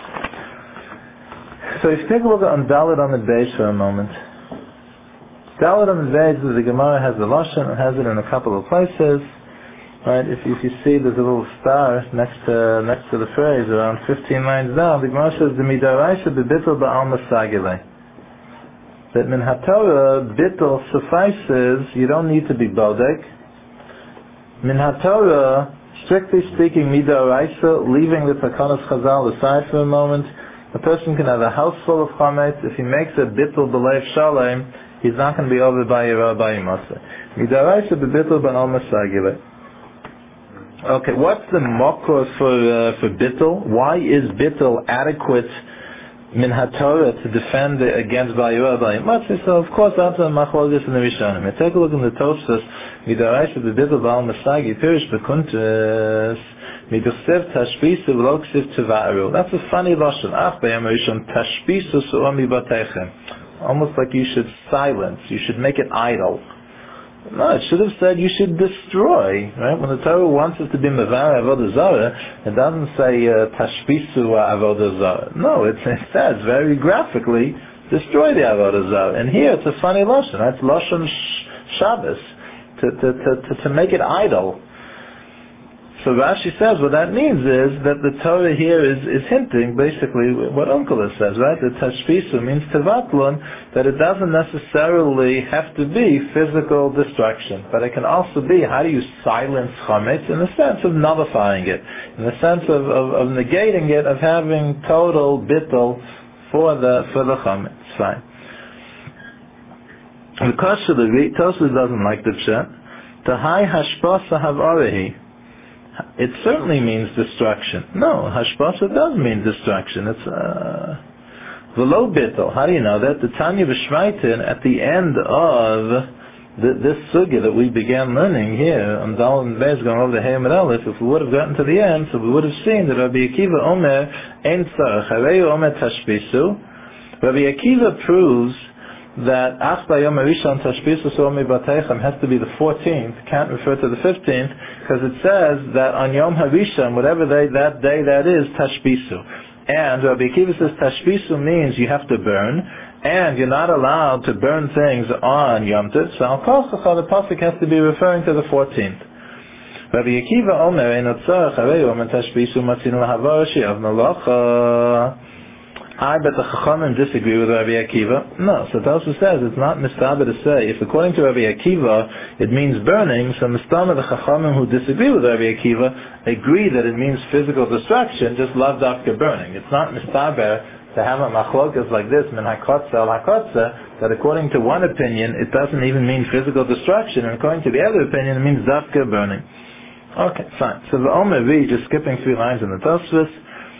So if you take a look on Dalit on the Beis for a moment. Dalit on the Beis, the Gemara has the Lashon, and has it in a couple of places. Right? If you see there's a little star next to the phrase, around 15 lines down, the Gemara says, the midaraisa bebittel ba'al masagile. That min haTorah, bittel suffices, you don't need to be bodek. Min haTorah, strictly speaking, midaraisa, leaving the takanas chazal aside for a moment, a person can have a house full of chametz. If he makes a bittel b'leiv shalem, he's not going to be over by Yerah Bayimasa. Midaraisa bebittel ba'al masagile. Okay, what's the mokor for bittul? Why is bittul adequate min haTorah to defend against Bayirah Bayimatzi? So of course that's a machlokes in the Rishonim. Take a look in the Tosfos. Midaraisa bebittul ba'al masagi pirish bekuntres miduchsev tashbisu v'lo ksiv teva'aru. That's a funny lashon. Ach b'yam rishon tashbisu su'om mibatechem. Almost like you should silence. You should make it idle. No, it should have said you should destroy. Right? When the Torah wants us to be mevar avodah zarah, it doesn't say tashbisu avodah zarah. No, it says very graphically, destroy the avodah zarah. And here it's a funny lashon. That's lashon Shabbos to make it idle. So Rashi says what that means is that the Torah here is hinting basically what Onkelos says, right? The tashbisu means tevatlon, that it doesn't necessarily have to be physical destruction, but it can also be how do you silence chametz in the sense of nullifying it, in the sense of negating it, of having total bittul for the chametz. Fine. The Kasha, the Tosfos doesn't like the pshat. The high hashpasa havarehi. It certainly means destruction. No, hashpasa does mean destruction. It's v'lo bittul. How do you know that? The Tanya B'Shmaitin at the end of this sugya that we began learning here on Dal and Bez going over the Hayamid Aleph, if we would have gotten to the end, so we would have seen that Rabbi Akiva Omer Ein Tzarech Harei Omer Tashbisu. Rabbi Akiva proves that Ach B'Yom Rishon Tashbisu Su'omi Batechem has to be the 14th, can't refer to the 15th, because it says that on Yom HaRishon, whatever that day that is, Tashbisu. And Rabbi Akiva says Tashbisu means you have to burn, and you're not allowed to burn things on Yom Tov, so Al Kochacha, the pasuk has to be referring to the 14th. Rabbi Akiva Omer Ein Tzarech Harei Omer Tashbisu Matzinu Lahavar She'av Malacha. I bet the Chachamim disagree with Rabbi Akiva. No, so Tosfos says it's not mistaber to say, if according to Rabbi Akiva it means burning, so mistaber the Chachamim who disagree with Rabbi Akiva agree that it means physical destruction, just lav dafka burning. It's not mistaber to have a machlokas like this, min hakotza al hakotza, that according to one opinion it doesn't even mean physical destruction, and according to the other opinion it means dafka burning. Okay, fine. So the Omer V, just skipping 3 lines in the Tosfos,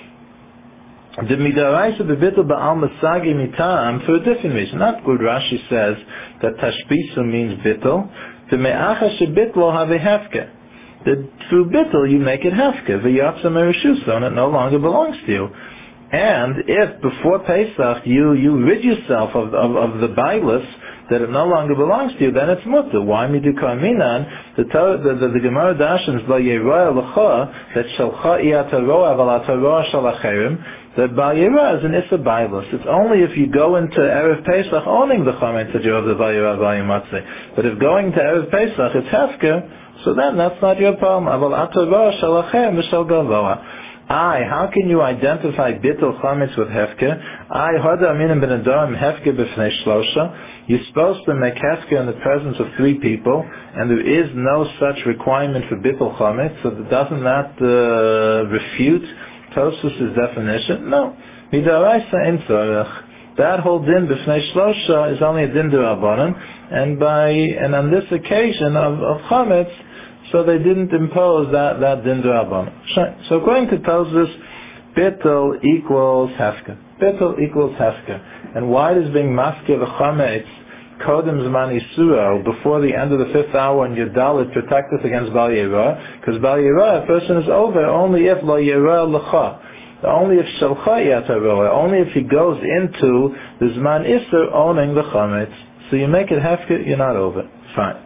the midaraisa bebittul ba'al masagi mitam for a different reason. Not good. Rashi says that tashbisu means bittul. The me'acha shebitlo have a hefke. That through bittul you make it hefke. V'yatsa merushusa, and it no longer belongs to you. And if before Pesach you rid yourself of the bailus, that it no longer belongs to you, then it's mutter. Why midukar minan? The Gemara dashens la yeroa l'cha that shalcha iyataroa v'lataroa shalacherim. That Bayirah is an Issa Bailus. It's only if you go into Erev Pesach owning the Chametz that you're of the Bayirah Bayimatzi. But if going to Erev Pesach it's Hefker, so then that's not your problem. Aval Atarah Shalachem V'Shal Gavoa. How can you identify Bittul Chametz with Hefker? Hada Aminim Ben Adorim Hefker B'Fnei Shlosha. You're supposed to make Hefker in the presence of 3 people, and there is no such requirement for Bittul Chametz, so doesn't that refute Tosfos' definition? No. Midaraisa Ein Tzarech. That whole din b'fnei shlosha is only a din d'Rabbanan, and on this occasion of chametz, so they didn't impose that din d'Rabbanan. So according to Tosfos, bittul equals hefker. Bittul equals hefker. And why does being maskeh v'chametz kodem zman isuro before the end of the 5th hour and Yadalit protect us against Bal Yerah? Because Bal Yerah, a person is over only if lo Yerah l'cha, only if shalcha yataroa, only if he goes into the zman isur owning the chametz. So you make it hefker, you're not over. Fine.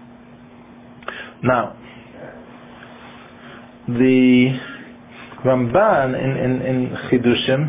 Now, the Ramban in Chidushim,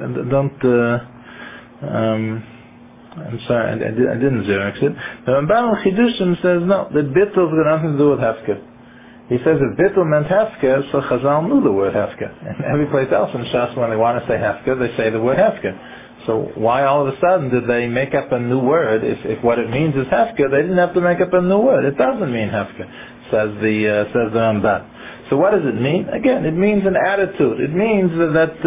I'm sorry, I didn't Xerox it. The Ramban in Chidushim says no, that bittul has got nothing to do with hefker. He says if bittul meant hefker, so Chazal knew the word hefker. And every place else in Shas, when they want to say hefker, they say the word hefker. So why all of a sudden did they make up a new word? If what it means is hefker, they didn't have to make up a new word. It doesn't mean hefker, says the Ramban. So what does it mean? Again, it means an attitude. It means that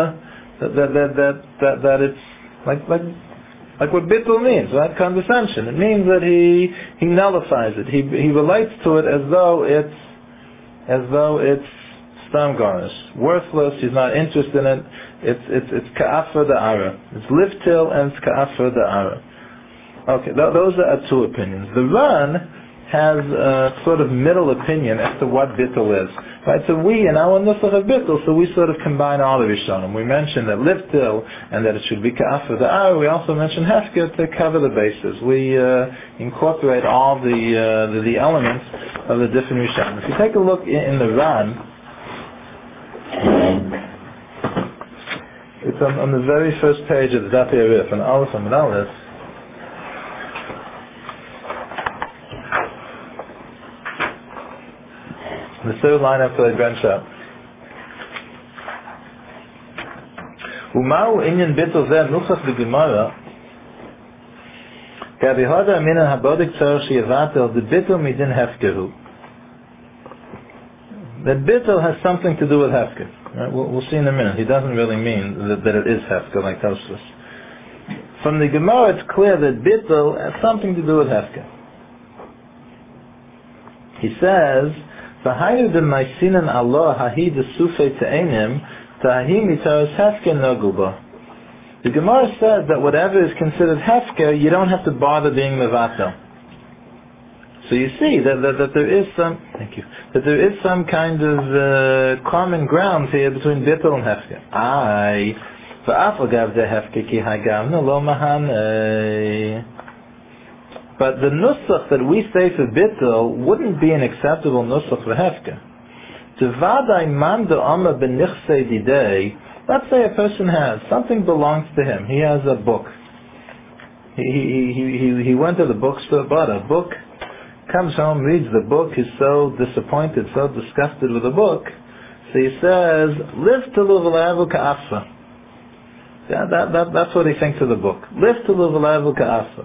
it's like what bittul means, right? Condescension. It means that he nullifies it. He relates to it as though it's stam garnish, worthless. He's not interested in it. It's ka'afar da'ara. It's liftil and it's ka'afar da'ara. Okay, those are two opinions. The Ran has a sort of middle opinion as to what bittul is. Right, so we, in our nusach of bittul, so we sort of combine all the Rishonim. We mentioned that liftil and that it should be ka'afar da'ara. We also mentioned hefker to cover the bases. We incorporate all the elements of the different Rishonim. If you take a look in the Ran, it's on the very first page of the Daf Yarif, on Aleph and Aleph. The third line after the bench up. Umau inyan bittul zeh nuchach b'gemara k'avihada minan habodik tzor sheyevatel the bittul midin hefkeru. That bittul has something to do with hefker. Right? We'll see in a minute. He doesn't really mean that it is hefker like Tosfos. From the Gemara, it's clear that bittul has something to do with hefker. He says, "V'hayu d'maisinan Allah hahi d'sufei te'enim tahi mitaros hefker noguba." The Gemara says that whatever is considered hefker, you don't have to bother being mevatel. So you see that there is some kind of common ground here between bittul and hefker. But the nusach that we say for bittul wouldn't be an acceptable nusach for hefker. Let's say a person has something belongs to him. He has a book. He went to the bookstore, bought a book. Comes home, reads the book, he's so disappointed, so disgusted with the book, so he says, "Live to luvalavu ka'afa." That's what he thinks of the book. Live to luvalavu ka'afa.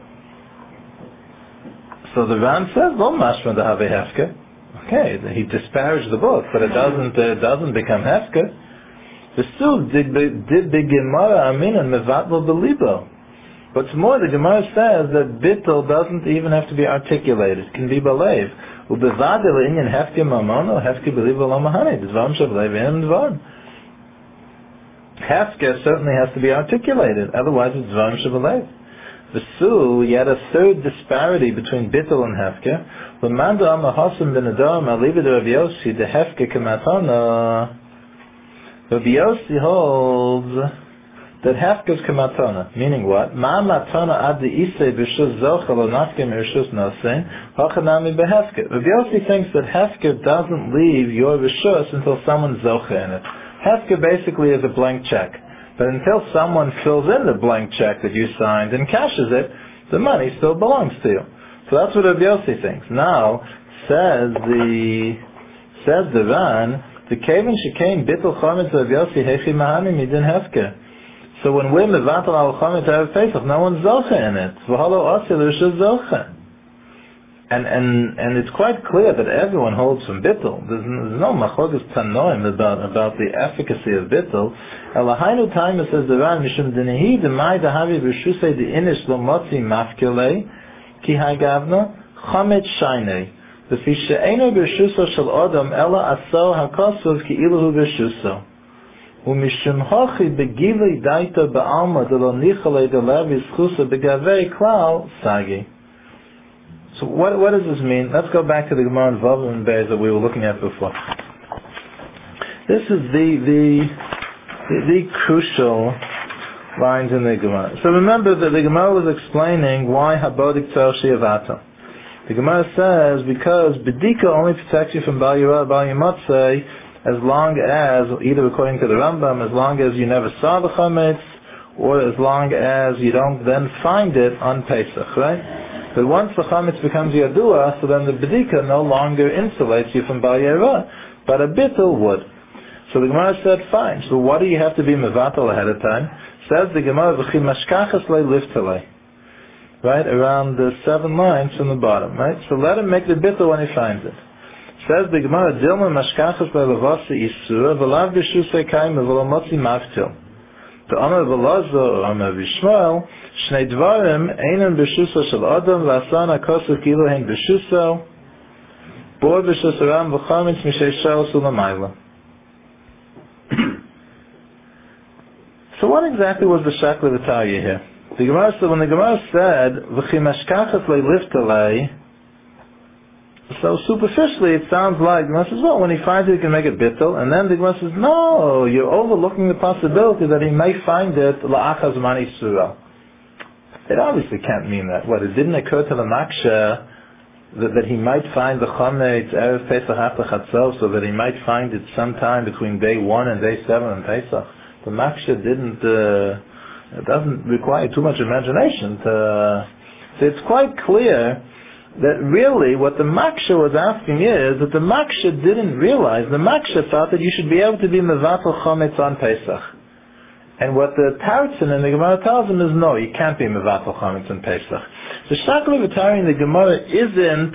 So the Ran says, "Lo mashma dehave hefker." Okay, he disparaged the book, but it doesn't become hefker. V'su did b'gemara aminan mevatlo b'libo. What's more, the Gemara says that bittul doesn't even have to be articulated. It can be believed. Ubevadil inyan hefker mamono hefker believe lo mahani. Dvarim shavlev in dvarim. Hefker certainly has to be articulated. Otherwise, it's dvarim shavlev. V'su, yet a third disparity between bittul and hefker. L'manda amahosim ben adam alivid Rav Yossi the hefker kematona. Rav Yossi holds that hefker is kematona, meaning what? Ma matona ad the isei b'shus zochel or nafke m'rishus nosein hachanami behefker. Rav Yossi thinks that hefker doesn't leave your rishus until someone's zochel in it. Hefker basically is a blank check, but until someone fills in the blank check that you signed and cashes it, the money still belongs to you. So that's what Rav Yossi thinks. Now says the Ran, the kaven shekain bittul chometz Rav Yossi hechi mahani midin hefker. So when we're mevatel al chometz erev Pesach, no one's zocha in it. V'halo osir l'rishus zocha. And it's quite clear that everyone holds from bittul. There's no machogas tanoim about the efficacy of bittul. Elahainu taima says the Ran mishum denehi demai dahavi b'rishusei the inish lo motzi mafkilei ki hagavna chometz shaynei. The fisha eino b'rishuso shel odom ela aso hakosov ki iluhu b'rishuso. Umishum hochi begilei daita ba'alma de lo nichalei de levi schusa begavei klal sagi. So what does this mean? Let's go back to the Gemara in Vav and Beis that we were looking at before. This is the crucial lines in the Gemara. So remember that the Gemara was explaining why habodik tzor she'yavato. The Gemara says because bedika only protects you from bal yirah, bal yimotzei, as long as, either according to the Rambam, as long as you never saw the chametz, or as long as you don't then find it on Pesach, right? But once the chametz becomes yadua, so then the bedika no longer insulates you from bal yeira, but a bittul would. So the Gemara said, fine. So what do you have to be mevatel ahead of time? Says the Gemara, v'chi mashkachas le'liftalei. Right, around the 7 lines from the bottom, right? So let him make the bittul when he finds it. Says the Gemara, Dilma mashkachas le'levasi isura, v'lav b'shusei kaim v'lomotzi mavtil. The Amar v'lazo, or Amar v'shmuel, shnei dvarim, einen b'shuso shel adam, v'asana kosu kilo hen b'shuso, bor b'shusaram v'chamitz mishei shel sulamayla. So what exactly was the shakla v'tarya here? The Gemara said, when the Gemara said, "V'chi mashkachas le'liftalei," so superficially it sounds like the Gemara says, well, when he finds it, he can make it bittul, and then the Gemara says, no, you're overlooking the possibility that he may find it la'achaz mani surah. It obviously can't mean that. What, it didn't occur to the maksha that he might find the chametz erev Pesach after Chatzos, so that he might find it sometime between day 1 and day 7 in Pesach. The maksha it doesn't require too much imagination. So it's quite clear that really what the maksha was asking is that the maksha didn't realize, the maksha thought that you should be able to be mevatel chametz on Pesach. And what the Tartzin in the Gemara tells him is, no, you can't be mevatel chametz on Pesach. The shakla v'tari in the Gemara isn't,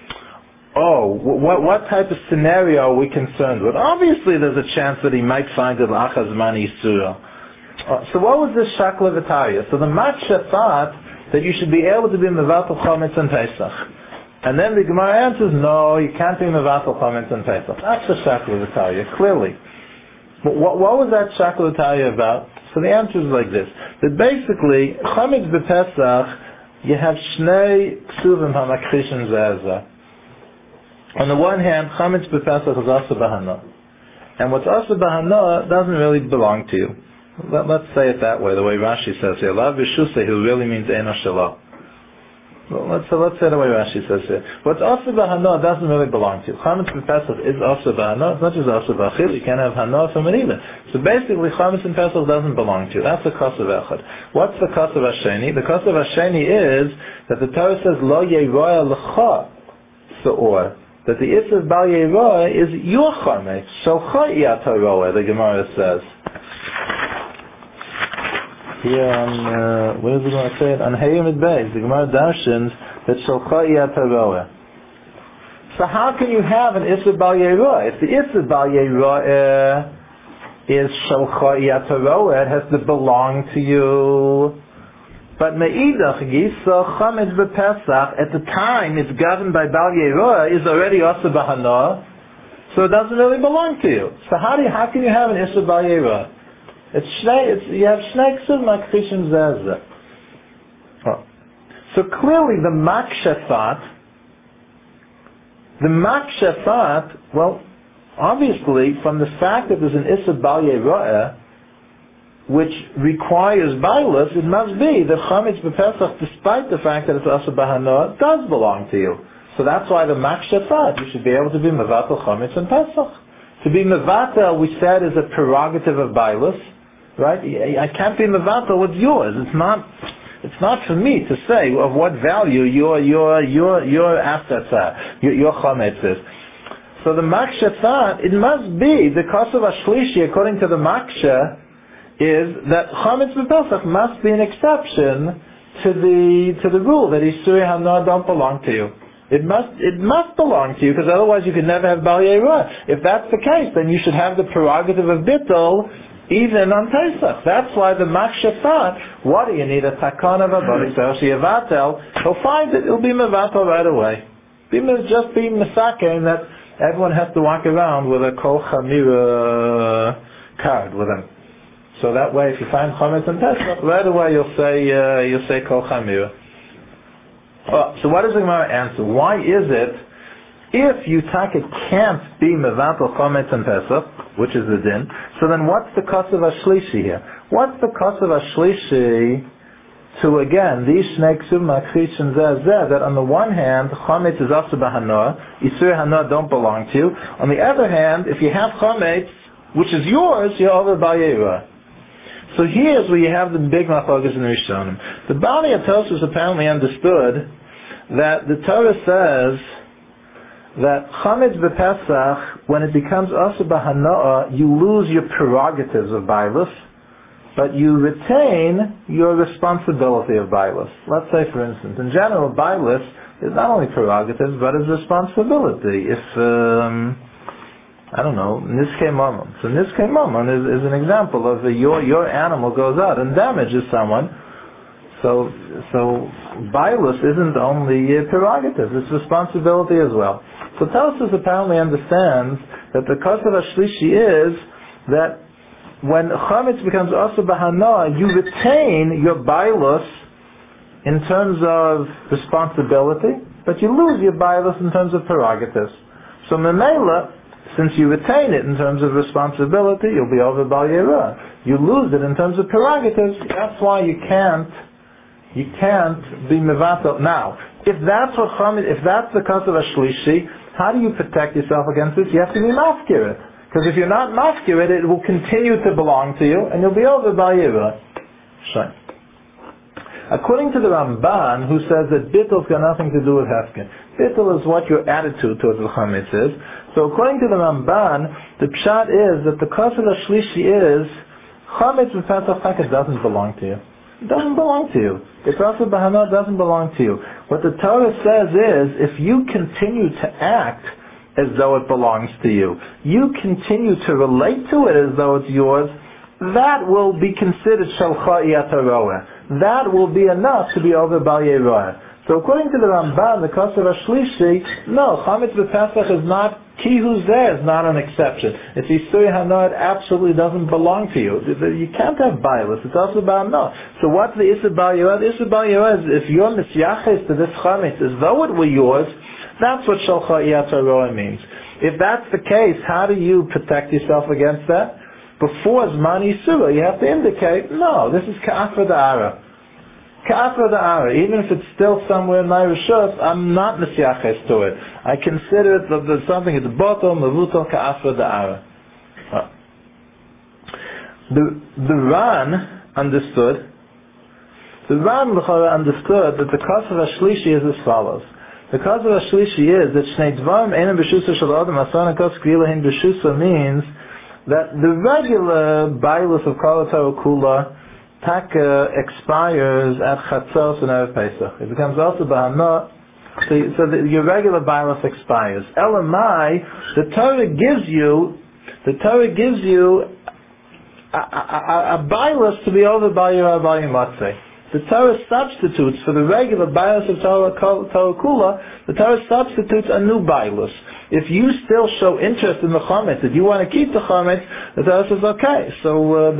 what type of scenario are we concerned with? Obviously there's a chance that he might find it l'achaz mani yisura. So what was this shakla v'tari? So the maksha thought that you should be able to be mevatel chametz on Pesach. And then the Gemara answers, no, you can't be mevatel chametz on Pesach. That's the shakla v'tari, clearly. But what was that shakla v'tari about? So the answer is like this. That basically, chametz b'Pesach, you have shnei ksuvim hamakrishin zeh. On the one hand, chametz b'Pesach is asa b'hana. And what's asa b'hana doesn't really belong to you. Let's say it that way, the way Rashi says here. Lav v'shusei, who really means eno shelo. Let's say the way Rashi says here. What's asa b'hana doesn't really belong to you. Chametz b'Pesach is asa b'hana. It's not just asa b'achil. You can't have hana from it either. So basically, chametz in Pesach doesn't belong to you. That's the kasav echad. What's the kasav hasheni? The kasav hasheni is that the Torah says lo yeroya l'cha se'or. That the Issav Bal Yeroa is your chametz. Shalcha iyataroa, the Gemara says. Here on, where is it going to say it? On Hayim Beis, the Gemara darshans that Shalcha iyataroa. So how can you have an Issav Bal Yeroa? If the Issav Bal Yeroa is Shalcha iyataroa, it has to belong to you. But me'idach gisa chametz b'Pesach, at the time it's governed by Bal Yeroa, is already asa b'hana, so it doesn't really belong to you. So how can you have an issa Bal Yeroa? You have shnei ksub makrishin zeh. So clearly the maksha thought, well, obviously from the fact that there's an issa Bal Yeroa, which requires bailus, it must be that chametz b'Pesach, despite the fact that it's asa b'hana, does belong to you. So that's why the maksha thought you should be able to be mevatel chametz in Pesach. To be mevatel, we said, is a prerogative of bailus, right? I can't be mevatel what's yours. It's not for me to say of what value your assets are, your chametz is. So the maksha thought it must be the kasav ashlishi, according to the maksha, is that chametz b'Pesach must be an exception to the rule that Isurei Hana don't belong to you. It must belong to you, because otherwise you could never have Bal Yeroa. If that's the case, then you should have the prerogative of bittul even on Pesach. That's why the maksha thought, what do you need a takana of a body? So Shiavatel, he'll find it, it'll be mevatel right away. Just be misakein that everyone has to walk around with a kol chamira card with him. So that way, if you find chametz and Pesach, right away you'll say kol chamira. So what does the Gemara answer? Why is it, if you can't be mevatel chametz and Pesach, which is the din, so then what's the kasav ashlishi here? What's the kasav ashlishi to, again, these shnei ksub makrishin zeh, that on the one hand, chametz is asa b'hana, Isurei Hana don't belong to you. On the other hand, if you have chametz, which is yours, you're over Bal Yeroa. So here's where you have the big machlokas in the Rishonim. The Baalei Tosfos apparently understood that the Torah says that chametz b'Pesach, when it becomes asa b'hana'ah, you lose your prerogatives of bailus, but you retain your responsibility of bailus. Let's say, for instance, in general, bailus is not only prerogatives, but is responsibility. If, I don't know, niskei mamon. So niskei mamon is an example of your animal goes out and damages someone. So bailus isn't only prerogative, it's responsibility as well. So Tosfos apparently understands that the Kosev HaShlishi is that when chametz becomes asa b'hana'ah, you retain your bailus in terms of responsibility, but you lose your bailus in terms of prerogatives. So memela, since you retain it in terms of responsibility, you'll be over bal yerah. You lose it in terms of prerogatives. That's why you can't be mevatel. Now, if that's the Kosev HaShlishi, how do you protect yourself against this? You have to be mafkir it. Because if you're not mafkir it, it will continue to belong to you, and you'll be over bal yerah. Sure. According to the Ramban, who says that bittul has got nothing to do with hefker. Bittul is what your attitude towards the chametz is. So according to the Ramban, the pshat is that the Kosev HaShlishi is chametz b'Pesach Chaket doesn't belong to you. It doesn't belong to you. If asa b'hana'ah doesn't belong to you. What the Torah says is, if you continue to act as though it belongs to you, you continue to relate to it as though it's yours, that will be considered shalcha iyataroeh. That will be enough to be over bal yerah. So according to the Ramban, the Kosev HaShlishi, no, chametz b'Pesach is not, kihu zeh is not an exception. It's Isur Hana, it absolutely doesn't belong to you. You can't have bailus, it's also ba'anah. So what's the Isur bal yerah? The Isur bal yerah is if you're misyaches to this chametz as though it were yours, that's what shalcha iyataroeh means. If that's the case, how do you protect yourself against that? Before Zman Yisura, you have to indicate, no, this is Ka'afra Da'ara. Ka'afra Da'ara, even if it's still somewhere in my Rishos, I'm not Mesyaches to it. I consider it that there's something at the bottom, Mavutal Ka'afra Da'ara. The Ran understood that the Kosev HaShlishi is as follows. The Kosev HaShlishi is that Shnei Dvarim Einam B'Shusa Shel Adam Asana Kos K'vilahin B'Shusa means that the regular bailus of Kol HaTorah Kula expires at Chatzos and Erev Pesach. It becomes also B'Hana'ah, so your regular bailus expires. Elamai, the Torah gives you a bailus to be over Bal Yerah Bal Yimatzeh. The Torah substitutes for the regular bailus of Torah Kula, the Torah substitutes a new bailus. If you still show interest in the chametz, if you want to keep the chametz, the Torah says, okay, so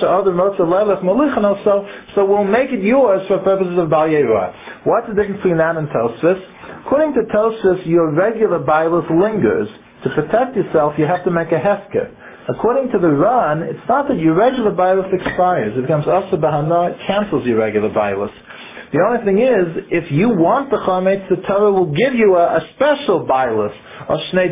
we'll make it yours for purposes of Bal Yerah. What's the difference between that and Tosfos? According to Tosfos, your regular bailus lingers. To protect yourself, you have to make a hefker. According to the Ran, it's not that your regular bailus expires. It becomes asa b'hana'ah, it cancels your regular bailus. The only thing is, if you want the chametz, the Torah will give you a special bailus. The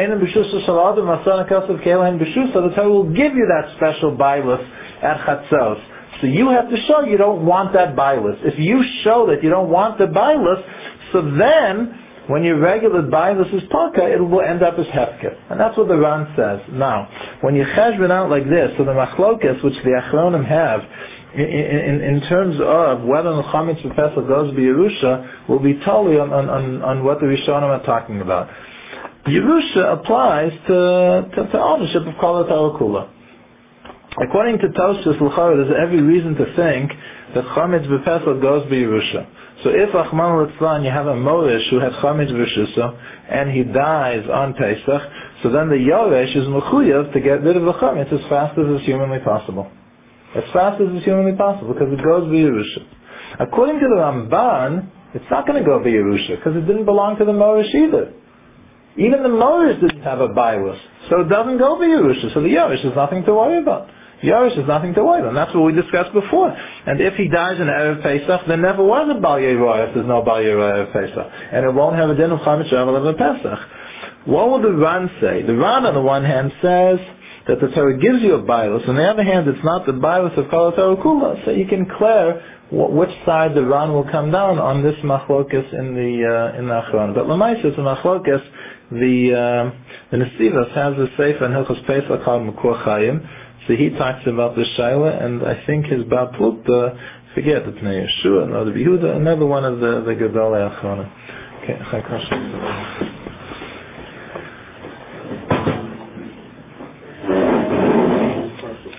Torah will give you that special bailus at Chatzos. So you have to show you don't want that bailus. If you show that you don't want the bailus, so then when your regular bailus is parka, it will end up as hefker. And that's what the Ran says. Now, when you cheshbon out like this, so the machlokas, which the Achronim have, in terms of whether the chametz b'Pesach goes b'Yerusha, will be totally on what the Rishonim are talking about. Yerusha applies to ownership of Kol HaTorah Kula. According to Tosfos, there's every reason to think that chametz b'Pesach goes b'Yerusha. So if Achman Litzlan, you have a Morish who had chametz b'Rishusah and he dies on Pesach, so then the Yoresh is mechuyev to get rid of the chametz as fast as is humanly possible. As fast as is humanly possible, because it goes b'Yerusha. According to the Ramban, it's not going to go b'Yerusha, because it didn't belong to the Morish either. Even the Morish didn't have a bailus, so it doesn't go b'Yerusha. So the Yoresh is nothing to worry about. Yoresh is nothing to worry about. And that's what we discussed before. And if he dies in Erev Pesach, there never was a Bal Yerah if there's no Bal Yerah Erev Pesach. And it won't have a din of Chametz Shavuot of Pesach. What will the Ran say? The Ran on the one hand says that the Torah gives you a bias. On the other hand, it's not the bias of Kol Torah Kula. So you can declare which side the Ran will come down on this machlokas in the Achron. But Lamais is a machlokas. The Nesivos has a sefer in Hilchos Pesach called Makor Chaim. So he talks about the Shaila, and I think his Bar Plukta, forget it's Pnei Yeshua, no, the Yehuda, another one of the Gedolei Achronim. Okay,